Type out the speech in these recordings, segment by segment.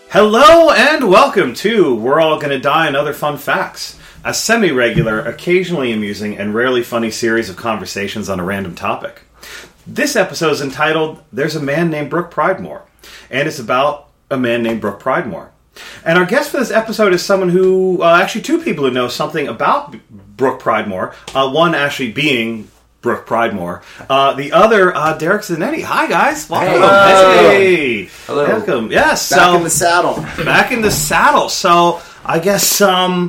Hello and welcome to We're All Gonna Die and Other Fun Facts, a semi-regular, occasionally amusing, and rarely funny series of conversations on a random topic. This episode is entitled There's a Man Named Brooke Pridemore, and it's about a man named Brooke Pridemore. And our guest for this episode is someone who, actually two people who know something about Brooke Pridemore, one actually being Brooke Pridemore. The other, Derek Zanetti. Hi, guys. Welcome. Hey. Hello. Welcome. Yes. Back in the saddle. Back in the saddle. So, I guess,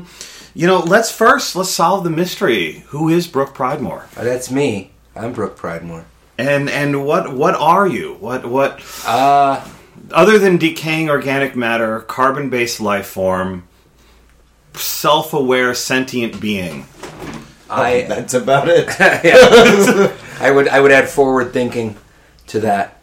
let's solve the mystery. Who is Brooke Pridemore? That's me. I'm Brooke Pridemore. And what are you? What other than decaying organic matter, carbon-based life form, self-aware sentient being? That's about it. I would add forward thinking to that.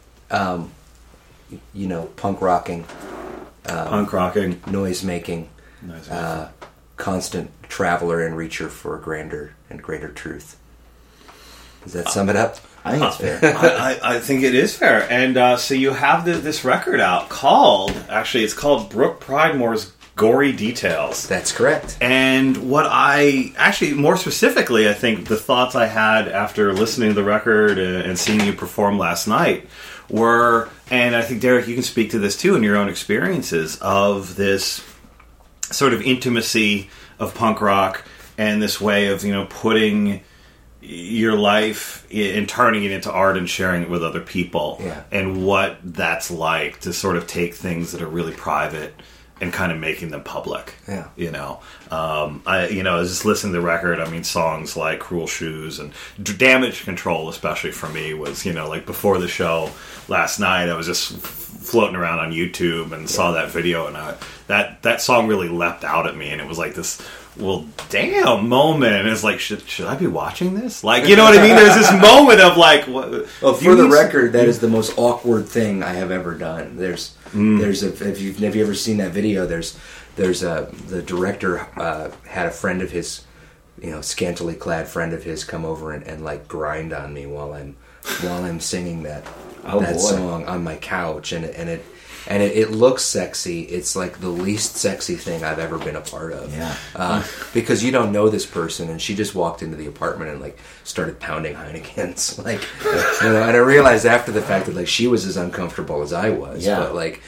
Punk rocking, noise making, constant traveler and reacher for greater and greater truth. Does that sum it up? I think it's fair. I think it is fair. And so you have this record out called Brooke Pridemore's Gory Details. That's correct. And more specifically, I think the thoughts I had after listening to the record and seeing you perform last night were, and I think, Derek, you can speak to this too in your own experiences of this sort of intimacy of punk rock and this way of, putting your life and turning it into art and sharing it with other people. Yeah. And what that's like to sort of take things that are really private and kind of making them public. Yeah. I was just listening to the record. I mean, songs like Cruel Shoes and Damage Control, especially for me, was, like before the show last night, I was just floating around on YouTube and saw that video, and that song really leapt out at me, and it was like this, well, damn moment. And it's like, should I be watching this? Like, you know what I mean? There's this moment of like, what? Well, for the record, that is the most awkward thing I have ever done. If you've ever seen that video, the director had a friend of his, scantily clad friend of his come over and like grind on me while I'm singing that song on my couch, and it looks sexy. It's like the least sexy thing I've ever been a part of. Yeah. Because you don't know this person, and she just walked into the apartment and like started pounding Heinekens. Like, and I realized after the fact that like she was as uncomfortable as I was. Yeah. But like,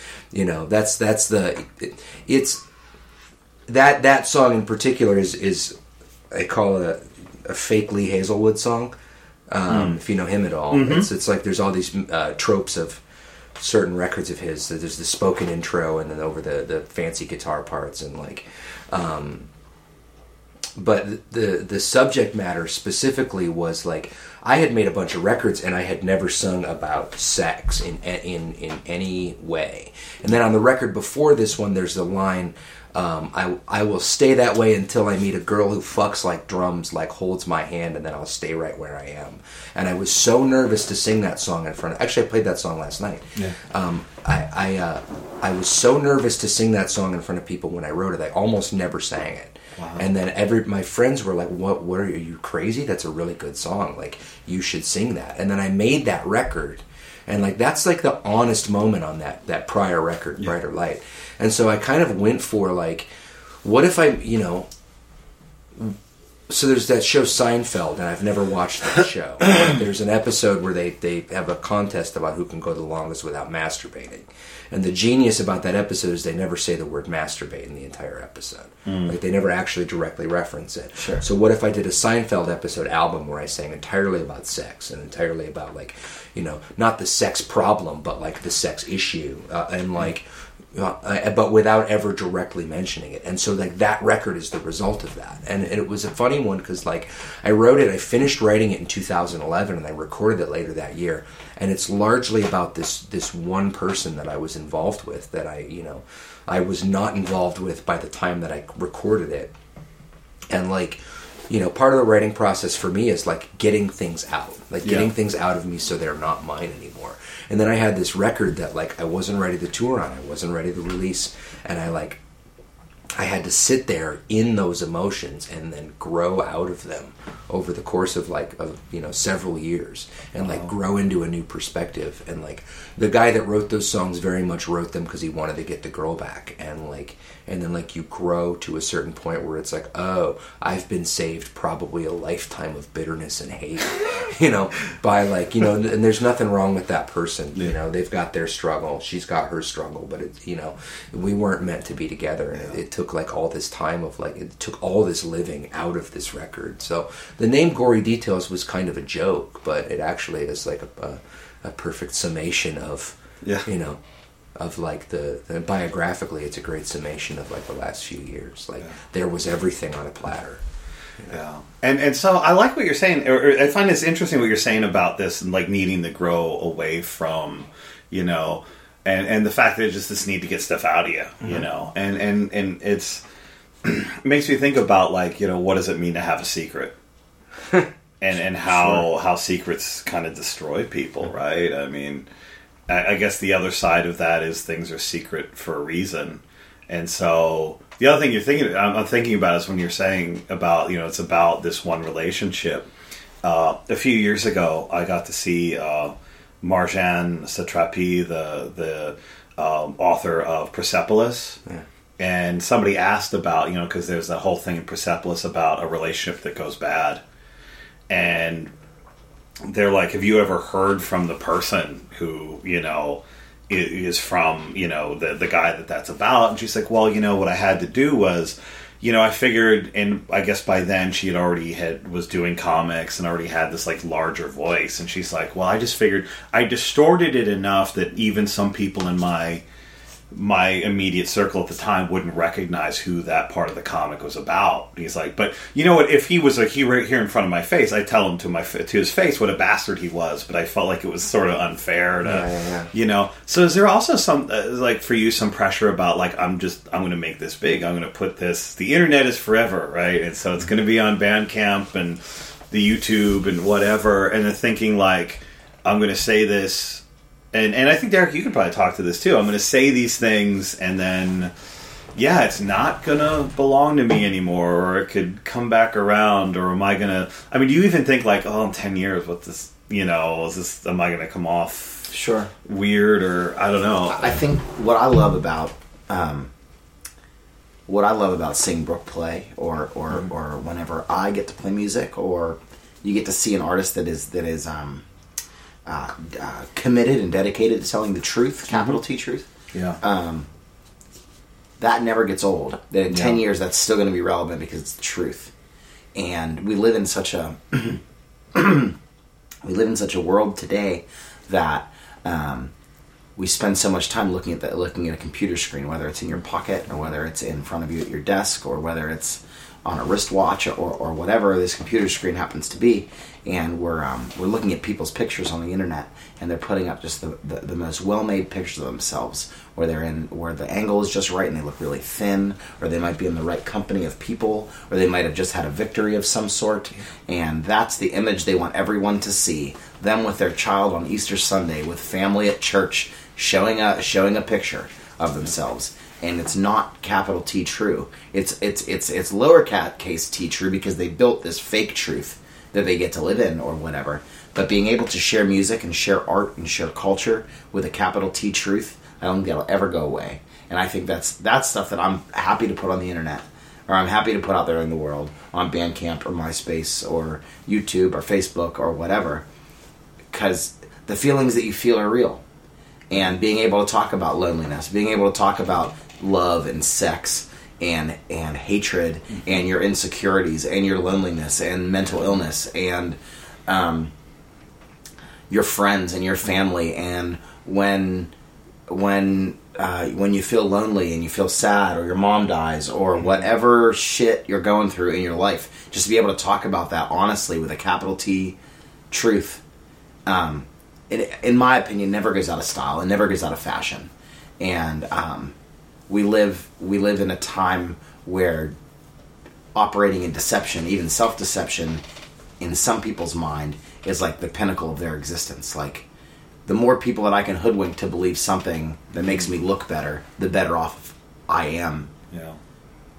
that song in particular is I call it a fake Lee Hazelwood song. If you know him at all, it's like there's all these tropes of certain records of his. There's the spoken intro, and then over the fancy guitar parts, and like, but the subject matter specifically was like I had made a bunch of records, and I had never sung about sex in any way. And then on the record before this one, there's the line. I will stay that way until I meet a girl who fucks like drums, like holds my hand, and then I'll stay right where I am. And I was so nervous to sing that song in front of... Actually, I played that song last night. Yeah. I was so nervous to sing that song in front of people when I wrote it. I almost never sang it. Wow. And then my friends were like, what are you crazy? That's a really good song. Like, you should sing that. And then I made that record. And like that's like the honest moment on that prior record, Brighter Light. And so I kind of went for like, what if I, so there's that show Seinfeld, and I've never watched that show. There's an episode where they have a contest about who can go the longest without masturbating. And the genius about that episode is they never say the word masturbate in the entire episode. Like they never actually directly reference it. Sure. So what if I did a Seinfeld episode album where I sang entirely about sex and entirely about like, not the sex problem, but like the sex issue, and like, but without ever directly mentioning it. And so like that record is the result of that. And it was a funny one because like I finished writing it in 2011, and I recorded it later that year. And it's largely about this one person that I was involved with that I was not involved with by the time that I recorded it. And like, part of the writing process for me is like getting things out, getting things out of me so they're not mine anymore. And then I had this record that like I wasn't ready to tour on, I wasn't ready to release, and I I had to sit there in those emotions and then grow out of them over the course of several years, and grow into a new perspective. And the guy that wrote those songs very much wrote them because he wanted to get the girl back, and then you grow to a certain point where it's oh, I've been saved probably a lifetime of bitterness and hate, by and there's nothing wrong with that person. They've got their struggle, she's got her struggle, but it's we weren't meant to be together, and it took all this time of it took all this living out of this record. So the name Gory Details was kind of a joke, but it actually is a perfect summation of the biographically, it's a great summation of the last few years. There was everything on a platter. Yeah, and so I like what you're saying. Or I find this interesting what you're saying about this and needing to grow away from, and the fact that it's just this need to get stuff out of you, and it's it makes me think about what does it mean to have a secret, and how secrets kind of destroy people, right? I mean, I guess the other side of that is things are secret for a reason. And so the other thing I'm thinking about is when you're saying about, it's about this one relationship. A few years ago, I got to see Marjane Satrapi, the author of Persepolis. Yeah. And somebody asked about, because there's that whole thing in Persepolis about a relationship that goes bad. And they're like, have you ever heard from the person who, is from, the guy that's about? And she's like, well, what I had to do was, I figured, and I guess by then she was doing comics and already had this larger voice. And she's like, well, I just figured I distorted it enough that even some people in my immediate circle at the time wouldn't recognize who that part of the comic was about. He's like, but you know what? If he was right here in front of my face, I'd tell him to his face what a bastard he was. But I felt like it was sort of unfair to, So is there also some for you some pressure about I'm going to make this big. I'm going to put this. The internet is forever, right? And so it's going to be on Bandcamp and the YouTube and whatever. And then thinking I'm going to say this. And I think, Derek, you could probably talk to this too. I'm going to say these things, and then, it's not going to belong to me anymore, or it could come back around, or am I going to... I mean, do you even think in 10 years, what this, am I going to come off weird, or I don't know. I think what I love about seeing Brooke play, or whenever I get to play music, or you get to see an artist that is committed and dedicated to telling the truth, capital T truth. Yeah. That never gets old. That in 10 years, that's still going to be relevant because it's the truth. And we live in such a world today that we spend so much time looking at a computer screen, whether it's in your pocket or whether it's in front of you at your desk or whether it's on a wristwatch or whatever this computer screen happens to be. And we're looking at people's pictures on the internet, and they're putting up just the most well-made pictures of themselves, where the angle is just right and they look really thin, or they might be in the right company of people, or they might have just had a victory of some sort, and that's the image they want everyone to see. Them with their child on Easter Sunday, with family at church, showing a picture of themselves. And it's not capital T true. It's lowercase t true because they built this fake truth that they get to live in or whatever. But being able to share music and share art and share culture with a capital T truth, I don't think that'll ever go away. And I think that's stuff that I'm happy to put on the internet, or I'm happy to put out there in the world on Bandcamp or MySpace or YouTube or Facebook or whatever, because the feelings that you feel are real. And being able to talk about loneliness, being able to talk about love and sex and hatred and your insecurities and your loneliness and mental illness and your friends and your family, and when you feel lonely and you feel sad, or your mom dies, or whatever shit you're going through in your life, just to be able to talk about that honestly with a capital T truth, in my opinion, never goes out of style and never goes out of fashion. And we live in a time where operating in deception, even self-deception, in some people's mind, is like the pinnacle of their existence. Like, the more people that I can hoodwink to believe something that makes me look better, the better off I am. Yeah.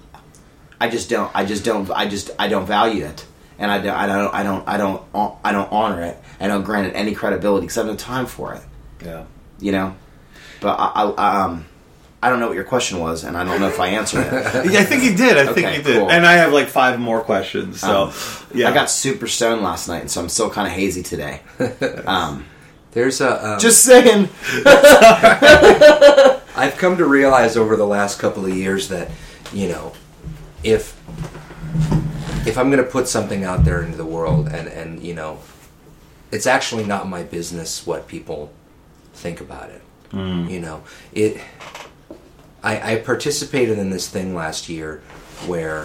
I don't value it, and I don't honor it. I don't grant it any credibility because I don't have time for it. Yeah. You know, but I don't know what your question was, and I don't know if I answered it. Yeah, I think you did. I think Okay, you did. cool. And I have like 5 more questions. So, yeah. I got super stoned last night, and so I'm still kind of hazy today. There's a Just saying. I've come to realize over the last couple of years that, you know, if I'm going to put something out there into the world, and you know, it's actually not my business what people think about it. You know, I participated in this thing last year where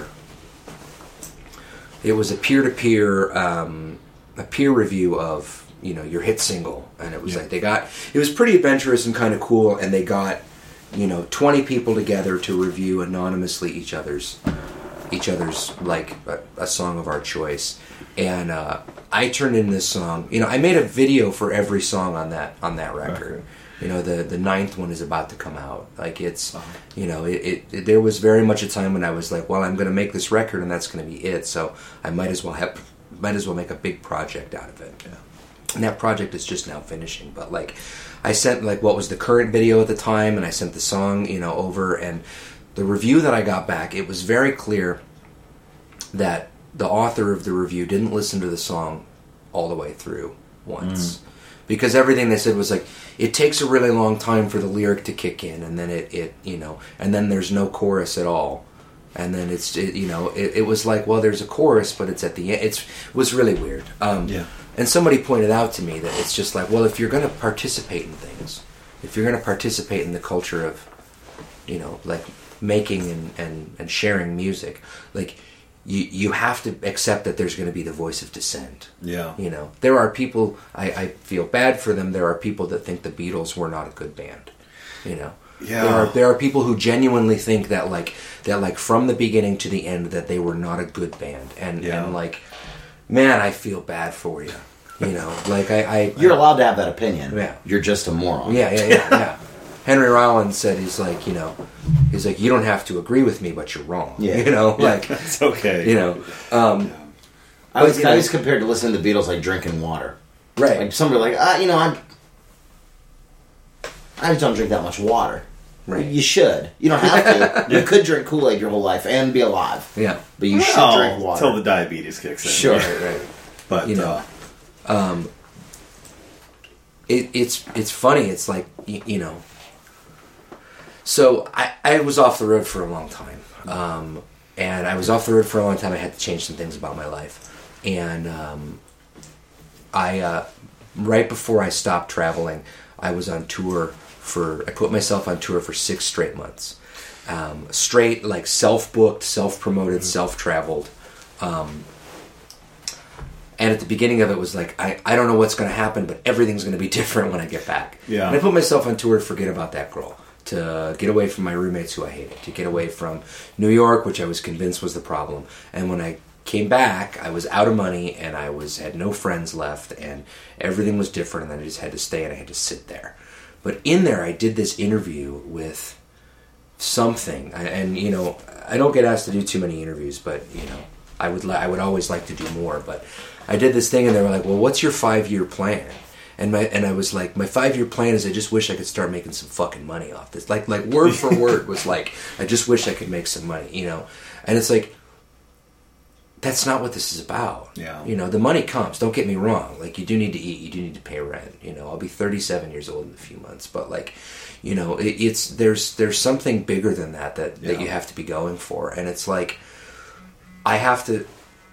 it was a peer-to-peer, a peer review of, you know, your hit single, and it was like it was pretty adventurous and kind of cool, and they got, you know, 20 people together to review anonymously each other's like a song of our choice, and I turned in this song. You know, I made a video for every song on that record. Okay. You know, the 9th one is about to come out. Like it's, you know, it there was very much a time when I was like, well, I'm going to make this record and that's going to be it. So I might as well make a big project out of it. Yeah. And that project is just now finishing. But like, I sent like what was the current video at the time, and I sent the song, you know, over, and the review that I got back, it was very clear that the author of the review didn't listen to the song all the way through once. Because everything they said was like, it takes a really long time for the lyric to kick in, and then it you know, and then there's no chorus at all, and then it was like, well, there's a chorus, but it's at the end. It was really weird. And somebody pointed out to me that it's just like, well, if you're going to participate in things, if you're going to participate in the culture of, you know, like making and sharing music, like, you have to accept that there's going to be the voice of dissent. Yeah. You know, there are people, I feel bad for them, there are people that think the Beatles were not a good band. You know? Yeah. There are people who genuinely think that like from the beginning to the end that they were not a good band. And like, man, I feel bad for you. You know, like You're allowed to have that opinion. Yeah. You're just a moron. Yeah. Henry Rollins said, he's like, you don't have to agree with me, but you're wrong. Yeah. You know, like, It's okay. you know, I was compared to listening to the Beatles like drinking water. right. Like somebody like, I just don't drink that much water. Right. You should. You don't have to. You could drink Kool-Aid your whole life and be alive. Yeah. But you should drink water. Until the diabetes kicks in. Sure. Right. But, You know, it's funny. It's like, you know, so I was off the road for a long time. And I was off the road for a long time. I had to change some things about my life. And I right before I stopped traveling, I was on tour I put myself on tour for 6 straight months. Straight, like, self-booked, self-promoted, self-traveled. And at the beginning of it was like, I don't know what's going to happen, but everything's going to be different when I get back. Yeah. And I put myself on tour to forget about that girl, to get away from my roommates who I hated, to get away from New York, which I was convinced was the problem. And when I came back, I was out of money, and I had no friends left, and everything was different, and I just had to stay, and I had to sit there. But in there, I did this interview with something, and you know, I don't get asked to do too many interviews, but you know, I would always like to do more. But I did this thing, and they were like, "Well, what's your 5-year plan?" And I was like, "My 5-year plan is I just wish I could start making some fucking money off this." Like word for word was like, "I just wish I could make some money," you know. And it's like, that's not what this is about. Yeah. You know, the money comes. Don't get me wrong. Like, you do need to eat. You do need to pay rent. You know, I'll be 37 years old in a few months. But, like, you know, there's something bigger than that you have to be going for. And it's like, I have to,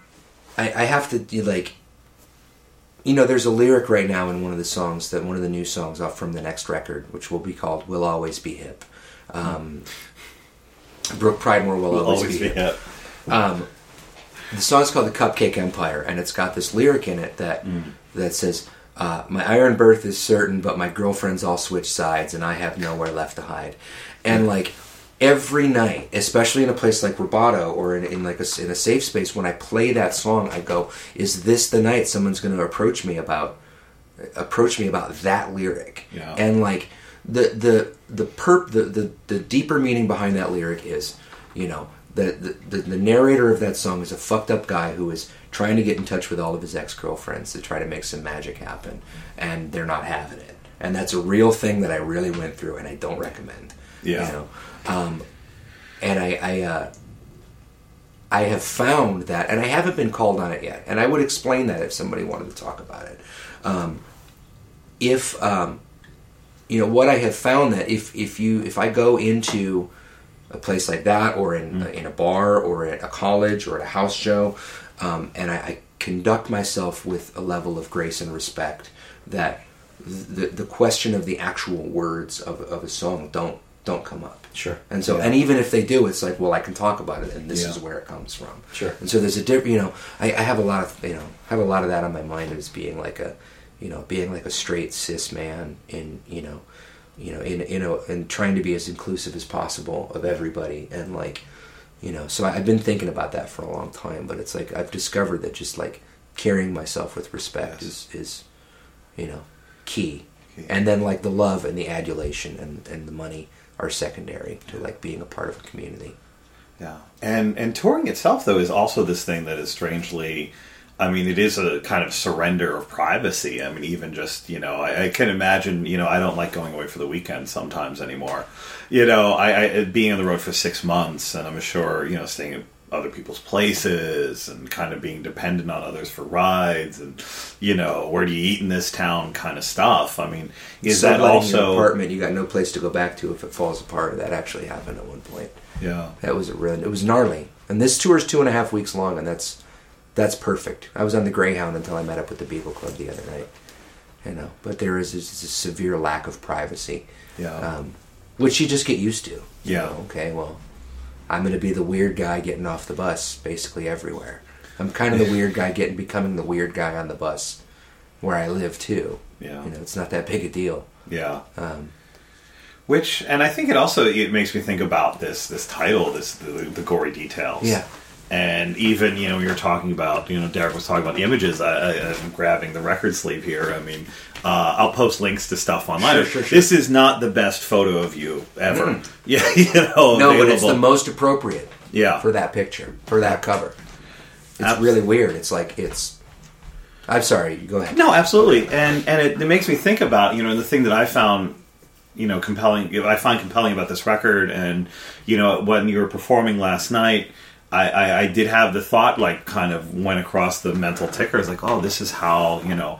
like, you know, there's a lyric right now in one of the new songs off from the next record, which will be called "We'll Always Be Hip." Brooke Pridemore will always be hip. The song's called "The Cupcake Empire," and it's got this lyric in it that says, "My iron birth is certain, but my girlfriends all switch sides, and I have nowhere left to hide." And like every night, especially in a place like Roboto or in a safe space, when I play that song, I go, "Is this the night someone's going to approach me about that lyric?" Yeah. And like the deeper meaning behind that lyric is, you know, the narrator of that song is a fucked up guy who is trying to get in touch with all of his ex-girlfriends to try to make some magic happen, and they're not having it. And that's a real thing that I really went through, and I don't recommend. Yeah. You know? And I have found that, and I haven't been called on it yet, and I would explain that if somebody wanted to talk about it. You know, what I have found that if I go into a place like that, or in a bar, or at a college, or at a house show, and I conduct myself with a level of grace and respect, that the question of the actual words of a song don't come up. Sure. And so, and even if they do, it's like, well, I can talk about it, and this is where it comes from. Sure. And so there's a different, you know, I have a lot of, you know, have a lot of that on my mind as being like a, you know, being like a straight cis man in trying to be as inclusive as possible of everybody, and like, you know, so I've been thinking about that for a long time, but it's like I've discovered that just like carrying myself with respect is you know, key. And then like the love and the adulation and the money are secondary to like being a part of a community. Yeah. And touring itself, though, is also this thing that is strangely, I mean, it is a kind of surrender of privacy. I mean, even just, you know, I can imagine, you know, I don't like going away for the weekend sometimes anymore. You know, I being on the road for 6 months, and I'm sure, you know, staying at other people's places and kind of being dependent on others for rides, and, you know, where do you eat in this town kind of stuff. I mean, is that also... your apartment, you got no place to go back to if it falls apart. That actually happened at one point. Yeah. That was it was gnarly. And this tour is 2.5 weeks long, and that's perfect. I was on the Greyhound until I met up with the Beagle Club the other night. You know, but there is this severe lack of privacy. Yeah. Which you just get used to. Yeah. You know, okay, well, I'm going to be the weird guy getting off the bus basically everywhere. I'm kind of the weird guy becoming the weird guy on the bus where I live too. Yeah. You know, it's not that big a deal. Yeah. Which, and I think it makes me think about this title, the gory details. Yeah. And even, you know, you're talking about, you know, Derek was talking about the images. I'm grabbing the record sleeve here. I mean, I'll post links to stuff online. Sure. This is not the best photo of you ever. Yeah, you know, no, available. but it's the most appropriate. Yeah. For that picture, for that cover. It's really weird. It's like I'm sorry. Go ahead. No, absolutely, and it makes me think about, you know, the thing that I found, you know, compelling. I find compelling about this record, and, you know, when you were performing last night, I did have the thought, like, kind of went across the mental ticker. It's like, oh, this is how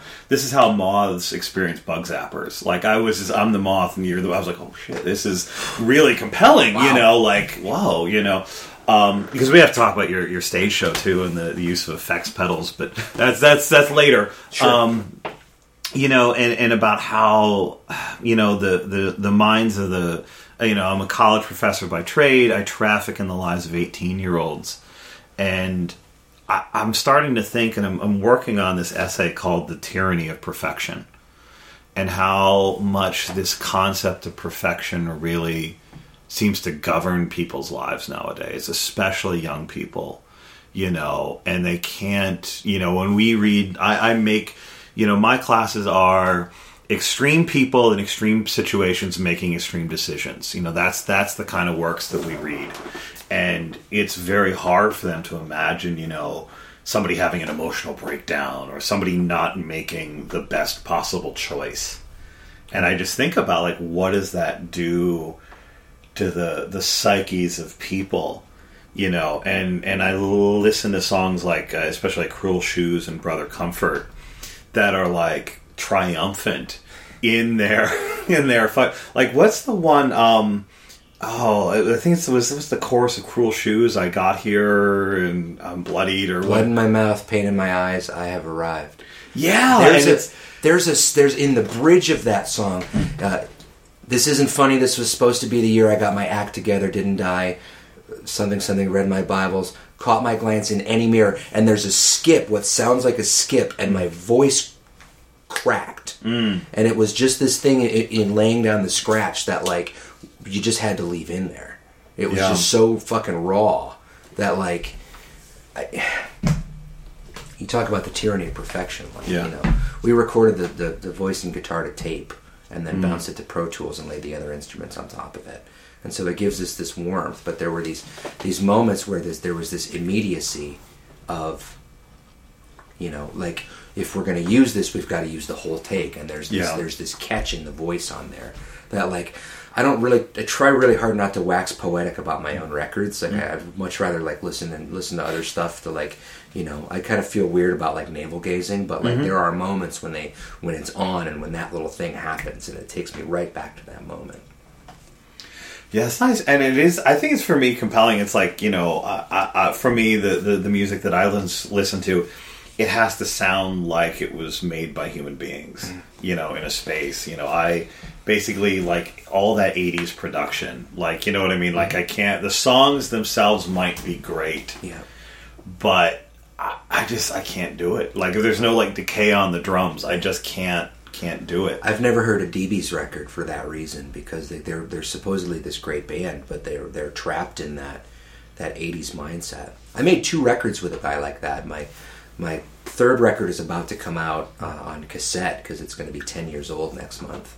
moths experience bug zappers. Like, I'm the moth, and I was like, oh shit, this is really compelling. Wow. You know, like, whoa, you know. Because we have to talk about your stage show too, and the use of effects pedals, but that's later. Sure. You know, and about how, you know, the minds of the, you know, I'm a college professor by trade. I traffic in the lives of 18-year-olds, and I'm starting to think, and I'm working on this essay called "The Tyranny of Perfection," and how much this concept of perfection really seems to govern people's lives nowadays, especially young people, you know, and they can't, you know, when we read, I make, you know, my classes are extreme people in extreme situations making extreme decisions. You know, that's the kind of works that we read. And it's very hard for them to imagine, you know, somebody having an emotional breakdown or somebody not making the best possible choice. And I just think about, like, what does that do to the psyches of people, you know, and I listen to songs like, especially like Cruel Shoes and Brother Comfort, that are like triumphant in their fight. Like, what's the one, I think it was the chorus of Cruel Shoes, I got here and I'm bloodied, or blood in my mouth, pain in my eyes, I have arrived. Yeah. There's in the bridge of that song, this isn't funny, this was supposed to be the year I got my act together, didn't die, something, read my Bibles, caught my glance in any mirror, and there's a skip, what sounds like a skip, and my voice cracked. And it was just this thing in laying down the scratch that, like, you just had to leave in there. It was just so fucking raw that, like, you talk about the tyranny of perfection. Like, you know, we recorded the voice and guitar to tape, and then bounced it to Pro Tools and laid the other instruments on top of it. and so it gives us this warmth. But there were these moments where there was this immediacy of, you know, like, if we're going to use this, we've got to use the whole take, and there's this catch in the voice on there that, like, I try really hard not to wax poetic about my own records. Like, I'd much rather, like, listen to other stuff to, like, you know, I kind of feel weird about, like, navel gazing, but, like, there are moments when it's on and when that little thing happens, and it takes me right back to that moment. Yeah, it's nice, and it is. I think it's, for me, compelling. It's like, you know, for me, the music that I listen to, it has to sound like it was made by human beings, you know, in a space. You know, I basically like all that 80s production. Like, you know what I mean? Like, the songs themselves might be great. Yeah. But I can't do it. Like, if there's no, like, decay on the drums, I just can't do it. I've never heard a DB's record for that reason, because they're supposedly this great band, but they're trapped in that 80s mindset. I made 2 records with a guy like that. My third record is about to come out on cassette, because it's going to be 10 years old next month.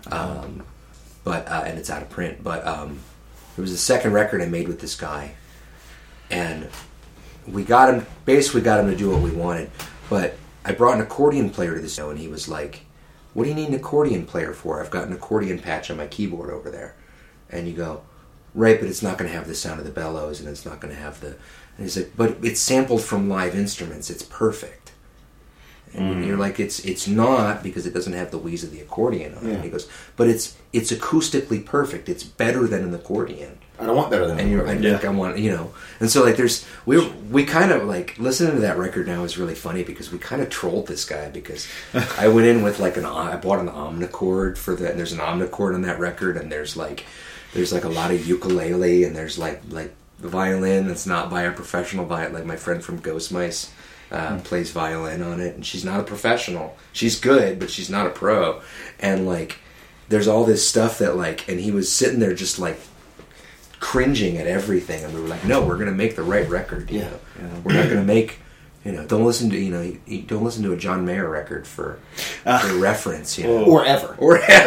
But and it's out of print. But it was the second record I made with this guy, and we got him to do what we wanted. But I brought an accordion player to the show, and he was like, "What do you need an accordion player for? I've got an accordion patch on my keyboard over there." And you go, "Right, but it's not going to have the sound of the bellows, and it's not going to have the..." And he's like, "But it's sampled from live instruments. It's perfect." And you're like, it's not, because it doesn't have the wheeze of the accordion on it. And he goes, "But it's acoustically perfect. It's better than an accordion." I don't want better than an accordion. I want, you know. And so, like, we kind of, like, listening to that record now is really funny, because we kind of trolled this guy, because I went in with, like, I bought an omnichord for that, and there's an omnichord on that record, and there's like a lot of ukulele, and there's like the violin that's not by a professional violin. Like, my friend from Ghost Mice plays violin on it, and she's not a professional. She's good, but she's not a pro. And, like, there's all this stuff that, like, and he was sitting there just, like, cringing at everything, and we were like, "No, we're going to make the right record. You know? We're not going to make, you know, don't listen to a John Mayer record for reference, you know, or ever.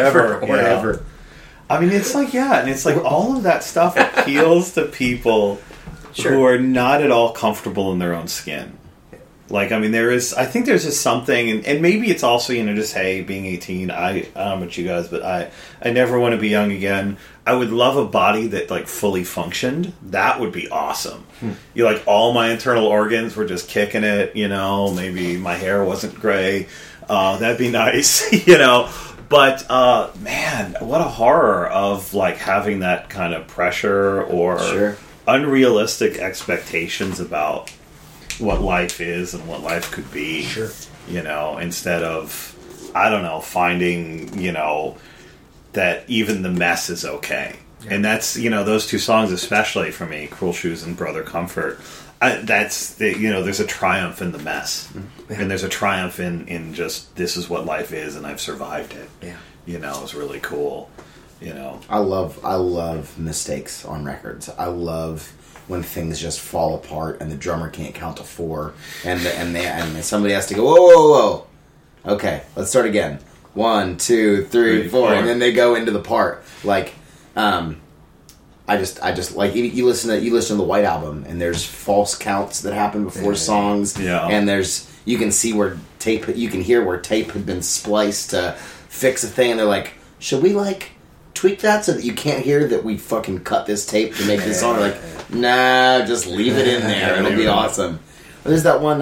I mean, it's like, and it's like all of that stuff appeals to people who are not at all comfortable in their own skin. Like, I mean, I think there's just something, and maybe it's also, you know, just, hey, being 18, I don't know about you guys, but I never want to be young again. I would love a body that, like, fully functioned. That would be awesome. You like, all my internal organs were just kicking it, you know, maybe my hair wasn't gray. That'd be nice, you know. But, man, what a horror of, like, having that kind of pressure or unrealistic expectations about what life is and what life could be. You know, instead of, I don't know, finding, you know, that even the mess is okay. And that's, you know, those 2 songs especially for me, Cruel Shoes and Brother Comfort, you know, there's a triumph in the mess. And there's a triumph in just, this is what life is, and I've survived it. You know, it's really cool. You know, I love mistakes on records. I love when things just fall apart and the drummer can't count to 4, and somebody has to go, whoa, okay, let's start again. 1, 2, 3, 4, and then they go into the part. Like, I just like, you listen to the White Album, and there's false counts that happen before songs, and you can see where you can hear where tape had been spliced to fix a thing, and they're like, should we, like, tweak that so that you can't hear that we fucking cut this tape to make this song? Like, nah, just leave it in there. It'll be awesome. There's that one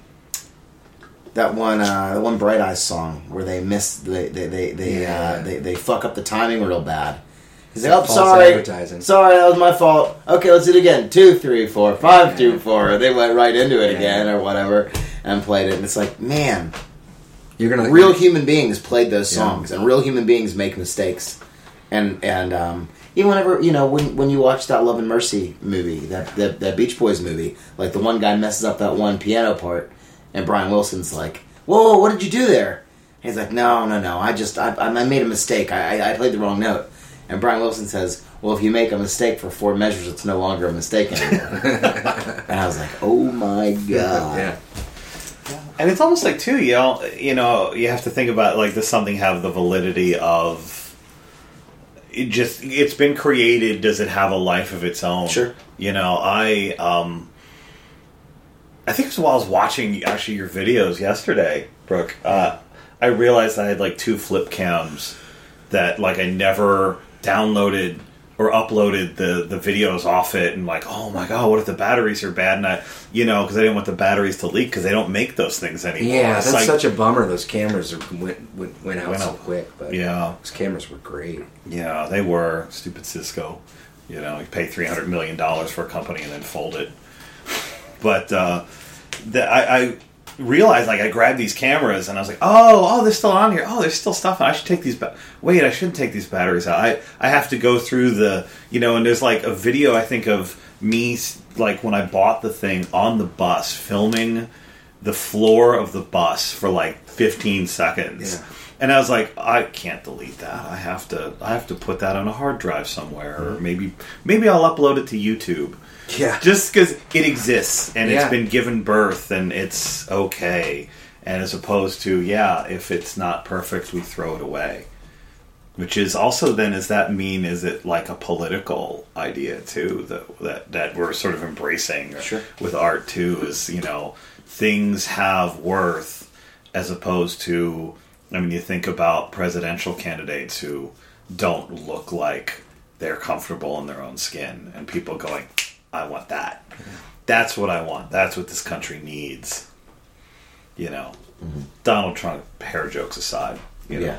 Bright Eyes song where they miss they fuck up the timing real bad. He's like, "Oh, sorry, that was my fault. Okay, let's do it again. 2, 3, 4, 5, 2, 4." They went right into it again or whatever and played it. And it's like, man, real human beings played those songs, and real human beings make mistakes. And even whenever, you know, when you watch that Love and Mercy movie, that Beach Boys movie, like, the one guy messes up that one piano part, and Brian Wilson's like, "Whoa, what did you do there?" And he's like, "No, I made a mistake. I played the wrong note." And Brian Wilson says, "Well, if you make a mistake for 4 measures, it's no longer a mistake anymore." And I was like, oh my God. And it's almost like, too, you know, you have to think about, like, does something have the validity of, it's been created. Does it have a life of its own? Sure. You know, I think it was while I was watching actually your videos yesterday, Brooke. I realized I had like 2 flip cams that like I never downloaded or uploaded the videos off it, and like, oh my god, what if the batteries are bad? And I, because I didn't want the batteries to leak because they don't make those things anymore. Yeah, It's that's like, such a bummer. Those cameras went out so quick, but yeah, those cameras were great. yeah, they were. Stupid Cisco. You pay $300 million for a company and then fold it. But I realized, like, I grabbed these cameras and I was like, oh, they're still on here. Oh, there's still stuff. I should take these. Wait, I shouldn't take these batteries out. I have to go through the, and there's like a video, I think, of me, like, when I bought the thing on the bus, filming the floor of the bus for like 15 seconds. Yeah. And I was like, I can't delete that. I have to put that on a hard drive somewhere, or maybe I'll upload it to YouTube. Yeah. Just because it exists and Yeah. it's been given birth and it's okay. And as opposed to, if it's not perfect, we throw it away. Which is also then, is it like a political idea too that we're sort of embracing Sure. with art too? Is, things have worth as opposed to, you think about presidential candidates who don't look like they're comfortable in their own skin, and people going, I want that. That's what I want. That's what this country needs. Donald Trump, hair jokes aside. Yeah.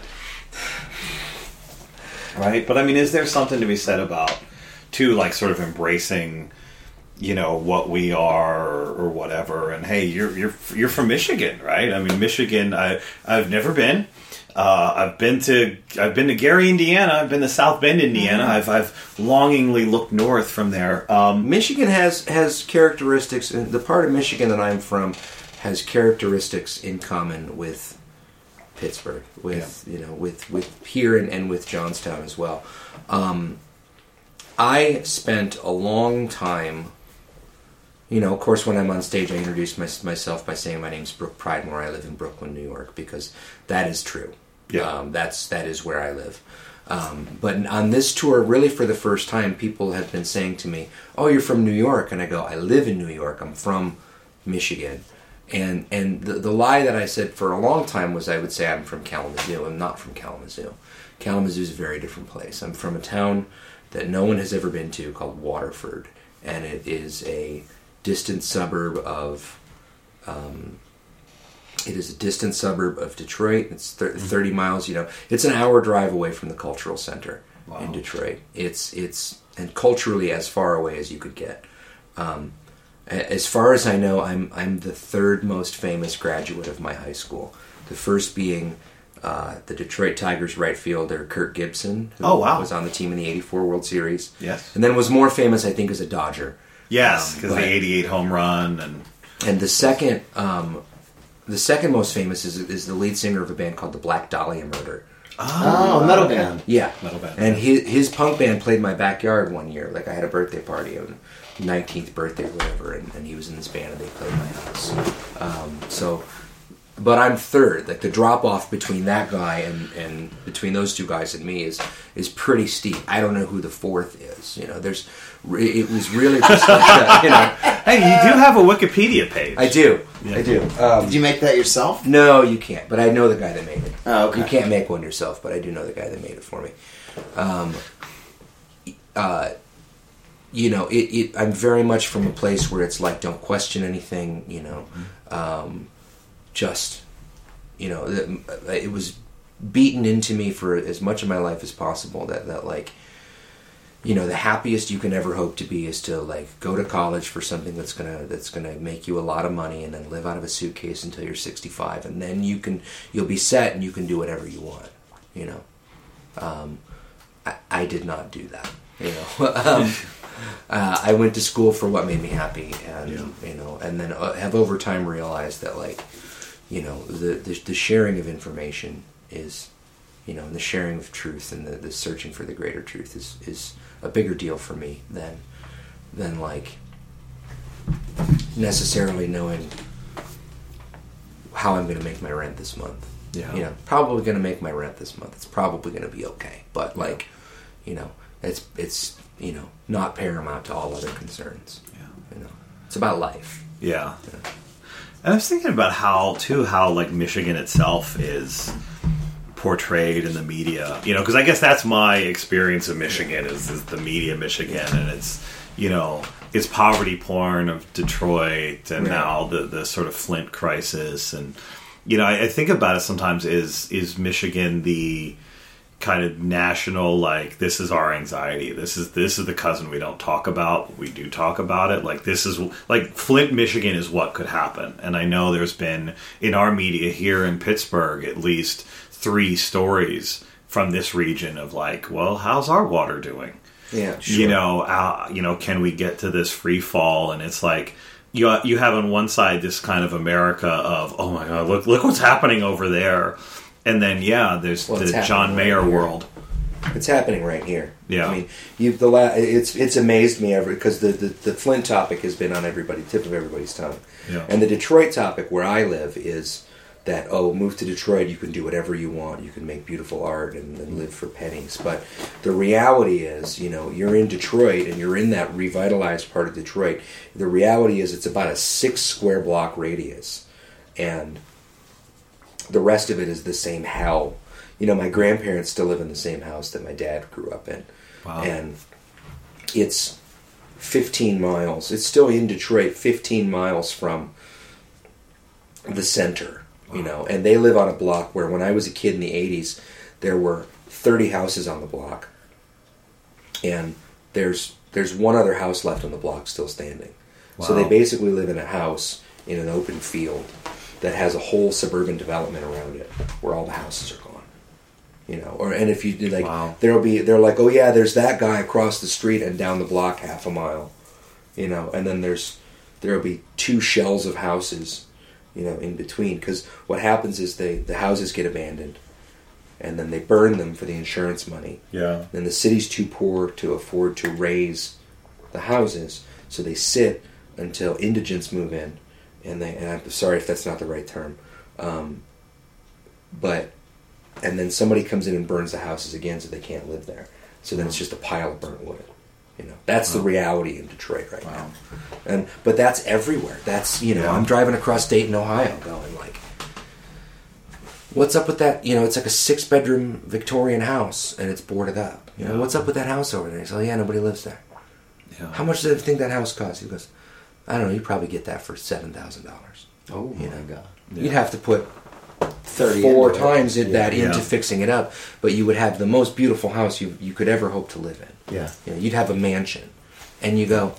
Right? But is there something to be said about, too, like, sort of embracing, what we are or whatever? And hey, you're from Michigan, right? Michigan, I've never been. I've been to Gary, Indiana. I've been to South Bend, Indiana. I've longingly looked north from there. Michigan has characteristics. The part of Michigan that I'm from has characteristics in common with Pittsburgh, with here and with Johnstown as well. I spent a long time. Of course, when I'm on stage, I introduce myself by saying my name's Brooke Pridemore. I live in Brooklyn, New York, because that is true. Yeah. That is where I live. But on this tour, really for the first time, people have been saying to me, "Oh, you're from New York," and I go, "I live in New York. I'm from Michigan." And the lie that I said for a long time was I would say I'm from Kalamazoo. I'm not from Kalamazoo. Kalamazoo is a very different place. I'm from a town that no one has ever been to called Waterford, and it is a distant suburb of Detroit. It's 30 miles. It's an hour drive away from the cultural center in Detroit. It's and culturally as far away as you could get. As far as I know, I'm the 3rd most famous graduate of my high school. The first being the Detroit Tigers right fielder Kirk Gibson, who was on the team in the '84 World Series. Yes, and then was more famous, I think, as a Dodger. Yes, because the '88 home run and the second most famous is the lead singer of a band called the Black Dahlia Murder. Oh, metal band. Yeah, metal band. And his punk band played in my backyard one year. Like, I had a birthday party, on 19th birthday or whatever, and he was in this band and they played in my house. But I'm 3rd. Like, the drop off between that guy and between those two guys and me is pretty steep. I don't know who the 4th is. It was really just like Hey, you do have a Wikipedia page. I do. Yeah. I do. Did you make that yourself? No, you can't. But I know the guy that made it. Oh, okay. You can't make one yourself, but I do know the guy that made it for me. I'm very much from a place where it's like, don't question anything. It was beaten into me for as much of my life as possible that the happiest you can ever hope to be is to, like, go to college for something that's gonna make you a lot of money, and then live out of a suitcase until you're 65, and then you'll be set and you can do whatever you want. I did not do that. I went to school for what made me happy, and and then have over time realized that, like, the sharing of information is, and the sharing of truth and the searching for the greater truth is a bigger deal for me than like necessarily knowing how I'm going to make my rent this month. Yeah. Probably going to make my rent this month. It's probably going to be okay, but like, you know, it's you know, not paramount to all other concerns. Yeah. You know, it's about life. Yeah. And I was thinking about how like Michigan itself is portrayed in the media, you know, because I guess that's my experience of Michigan is the media Michigan, and it's, you know, it's poverty porn of Detroit, and now the sort of Flint crisis, and, you know, I think about it sometimes, is Michigan the kind of national, like, this is our anxiety, this is the cousin we don't talk about, we do talk about it, like, this is, like, Flint, Michigan is what could happen. And I know there's been, in our media here in Pittsburgh, at least 3 stories from this region of, like, well, how's our water doing? Yeah, sure. You know, can we get to this free fall? And it's like, you have on one side this kind of America of, oh my God, look what's happening over there. And then, there's the John Mayer world. It's happening right here. Yeah, I mean, it's amazed me because the Flint topic has been on tip of everybody's tongue. Yeah. And the Detroit topic, where I live, is that, move to Detroit, you can do whatever you want, you can make beautiful art and live for pennies. But the reality is, you know, you're in Detroit and you're in that revitalized part of Detroit. The reality is it's about a 6 square block radius, and the rest of it is the same hell. You know, my grandparents still live in the same house that my dad grew up in. Wow. And it's 15 miles. It's still in Detroit, 15 miles from the center, you know. And they live on a block where, when I was a kid in the 80s, there were 30 houses on the block. And there's one other house left on the block still standing. Wow. So they basically live in a house in an open field that has a whole suburban development around it, where all the houses are gone, you know. And if you did, like, wow. they're like, oh yeah, there's that guy across the street and down the block half a mile, you know. And then there'll be 2 shells of houses, you know, in between. Because what happens is the houses get abandoned, and then they burn them for the insurance money. Yeah. Then the city's too poor to afford to raise the houses, so they sit until indigents move in. And I'm sorry if that's not the right term, and then somebody comes in and burns the houses again, so they can't live there. So then it's just a pile of burnt wood. You know, that's the reality in Detroit right now. But that's everywhere. That's, you know, I'm driving across Dayton, Ohio, going like, what's up with that? You know, it's like a 6-bedroom Victorian house, and it's boarded up. You know, what's up with that house over there? He's like, yeah, nobody lives there. Yeah. How much do you think that house costs? He goes, I don't know, you probably get that for $7,000. Oh my God. You'd have to put 30 4 times into Yeah. fixing it up, but you would have the most beautiful house you could ever hope to live in. Yeah. You know, you'd have a mansion, and you go,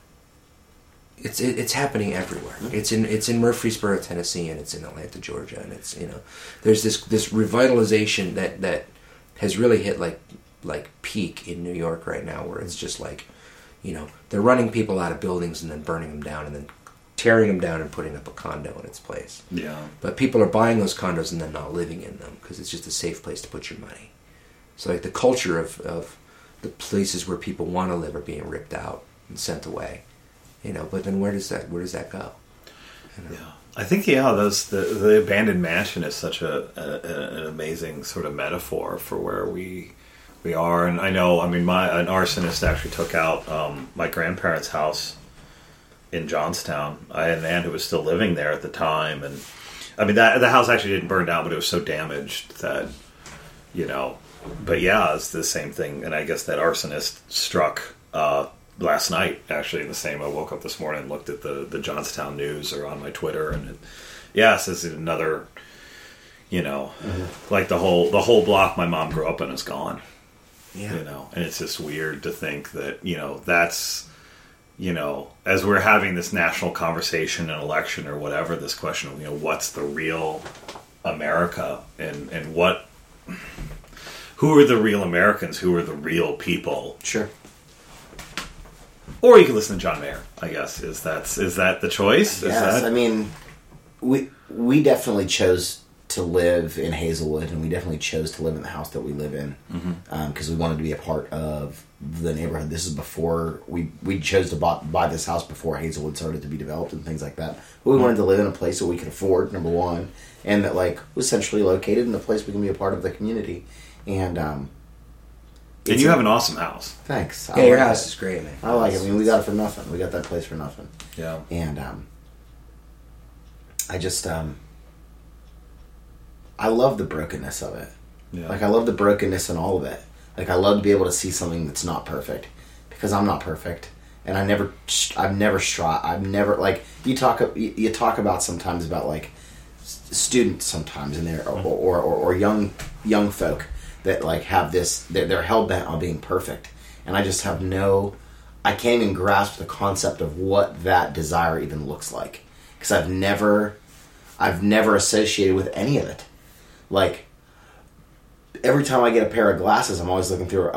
it's happening everywhere. It's in Murfreesboro, Tennessee, and it's in Atlanta, Georgia, and it's, you know, there's this revitalization that has really hit like peak in New York right now, where it's just like, you know, they're running people out of buildings and then burning them down and then tearing them down and putting up a condo in its place. Yeah. But people are buying those condos and then not living in them because it's just a safe place to put your money. So like the culture of the places where people want to live are being ripped out and sent away. You know, but then where does that go? You know? Yeah. I think the abandoned mansion is such an amazing sort of metaphor for where we are. And I know, I mean, an arsonist actually took out my grandparents' house in Johnstown. I had an aunt who was still living there at the time, and I mean the house actually didn't burn down, but it was so damaged that, you know. But yeah, it's the same thing. And I guess that arsonist struck last night. Actually, the same. I woke up this morning and looked at the Johnstown news or on my Twitter, and it says another. You know, like the whole block my mom grew up in is gone. Yeah. You know, and it's just weird to think that, you know, that's, you know, as we're having this national conversation and election or whatever, this question of, you know, what's the real America and who are the real Americans? Who are the real people? Sure. Or you can listen to John Mayer, I guess. Is that the choice? Yes, I mean, we definitely chose to live in Hazelwood, and we definitely chose to live in the house that we live in because we wanted to be a part of the neighborhood. This is before we chose to buy this house before Hazelwood started to be developed and things like that. But we wanted to live in a place that we could afford, number one, and that like was centrally located in a place we can be a part of the community. And And you have an awesome house. Thanks. Yeah, your house is great, man. I like it. I mean, we got it for nothing. We got that place for nothing. Yeah. And I just I love the brokenness of it. Yeah. Like, I love the brokenness in all of it. Like, I love to be able to see something that's not perfect, because I'm not perfect, and I've never like, you talk about sometimes about like students sometimes in there, or young folk that like have this, they're hell bent on being perfect, and I just have I can't even grasp the concept of what that desire even looks like, because I've never associated with any of it. Like, every time I get a pair of glasses, I'm always looking through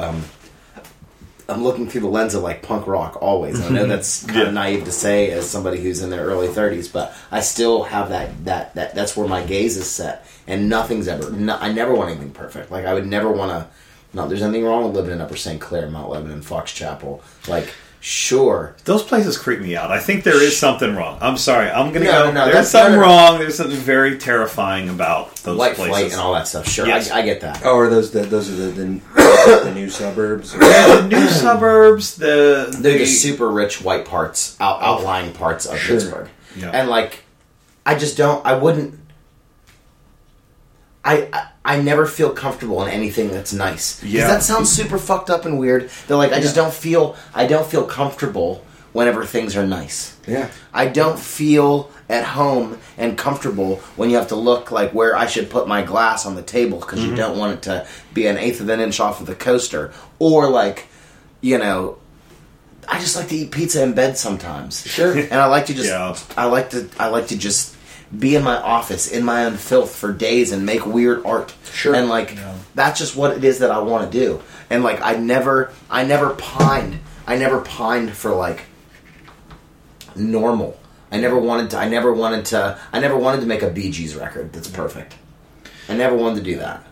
I'm looking through the lens of like punk rock always. And I know that's kind of naive to say as somebody who's in their early 30s, but I still have that's where my gaze is set, and nothing's I never want anything perfect. Like, I would never want to. No, there's nothing wrong with living in Upper St. Clair, Mount Lebanon, Fox Chapel. Like, sure. Those places creep me out. I think there is something wrong. I'm sorry. I'm going to go. No, there's something wrong. There's something very terrifying about those White places. Flight and all that stuff. Sure, Yes. I get that. Oh, are those are the new suburbs? Yeah, the new suburbs. They're the super rich white parts, outlying parts of Sure. Pittsburgh. Yeah. And like, I just don't. I wouldn't. I never feel comfortable in anything that's nice. Does Yeah. that sound super fucked up and weird? That like, I just don't feel comfortable whenever things are nice. Yeah. I don't feel at home and comfortable when you have to look like where I should put my glass on the table, because you don't want it to be an eighth of an inch off of the coaster, or like, you know, I just like to eat pizza in bed sometimes. Sure. And I like to just Yeah. I like to just be in my office in my own filth for days and make weird art. Sure. And like, that's just what it is that I want to do. And like, I never pined for like normal. I never wanted to make a Bee Gees record that's perfect. I never wanted to do that.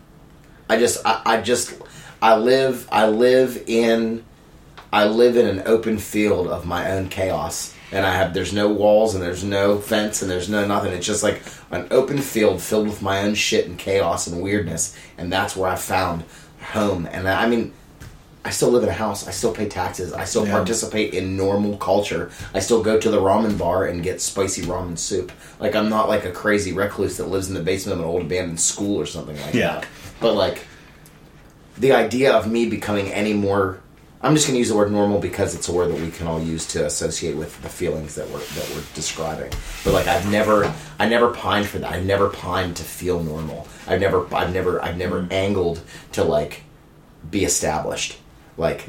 I live in an open field of my own chaos, and there's no walls and there's no fence and there's no nothing. It's just like an open field filled with my own shit and chaos and weirdness, and that's where I found home. And I mean, I still live in a house. I still pay taxes. I still participate in normal culture. I still go to the ramen bar and get spicy ramen soup. Like, I'm not like a crazy recluse that lives in the basement of an old abandoned school or something like that. But like, the idea of me becoming any more, I'm just going to use the word normal because it's a word that we can all use to associate with the feelings that we're describing. But like, I never pined for that. I never pined to feel normal. I've never angled to like be established. Like,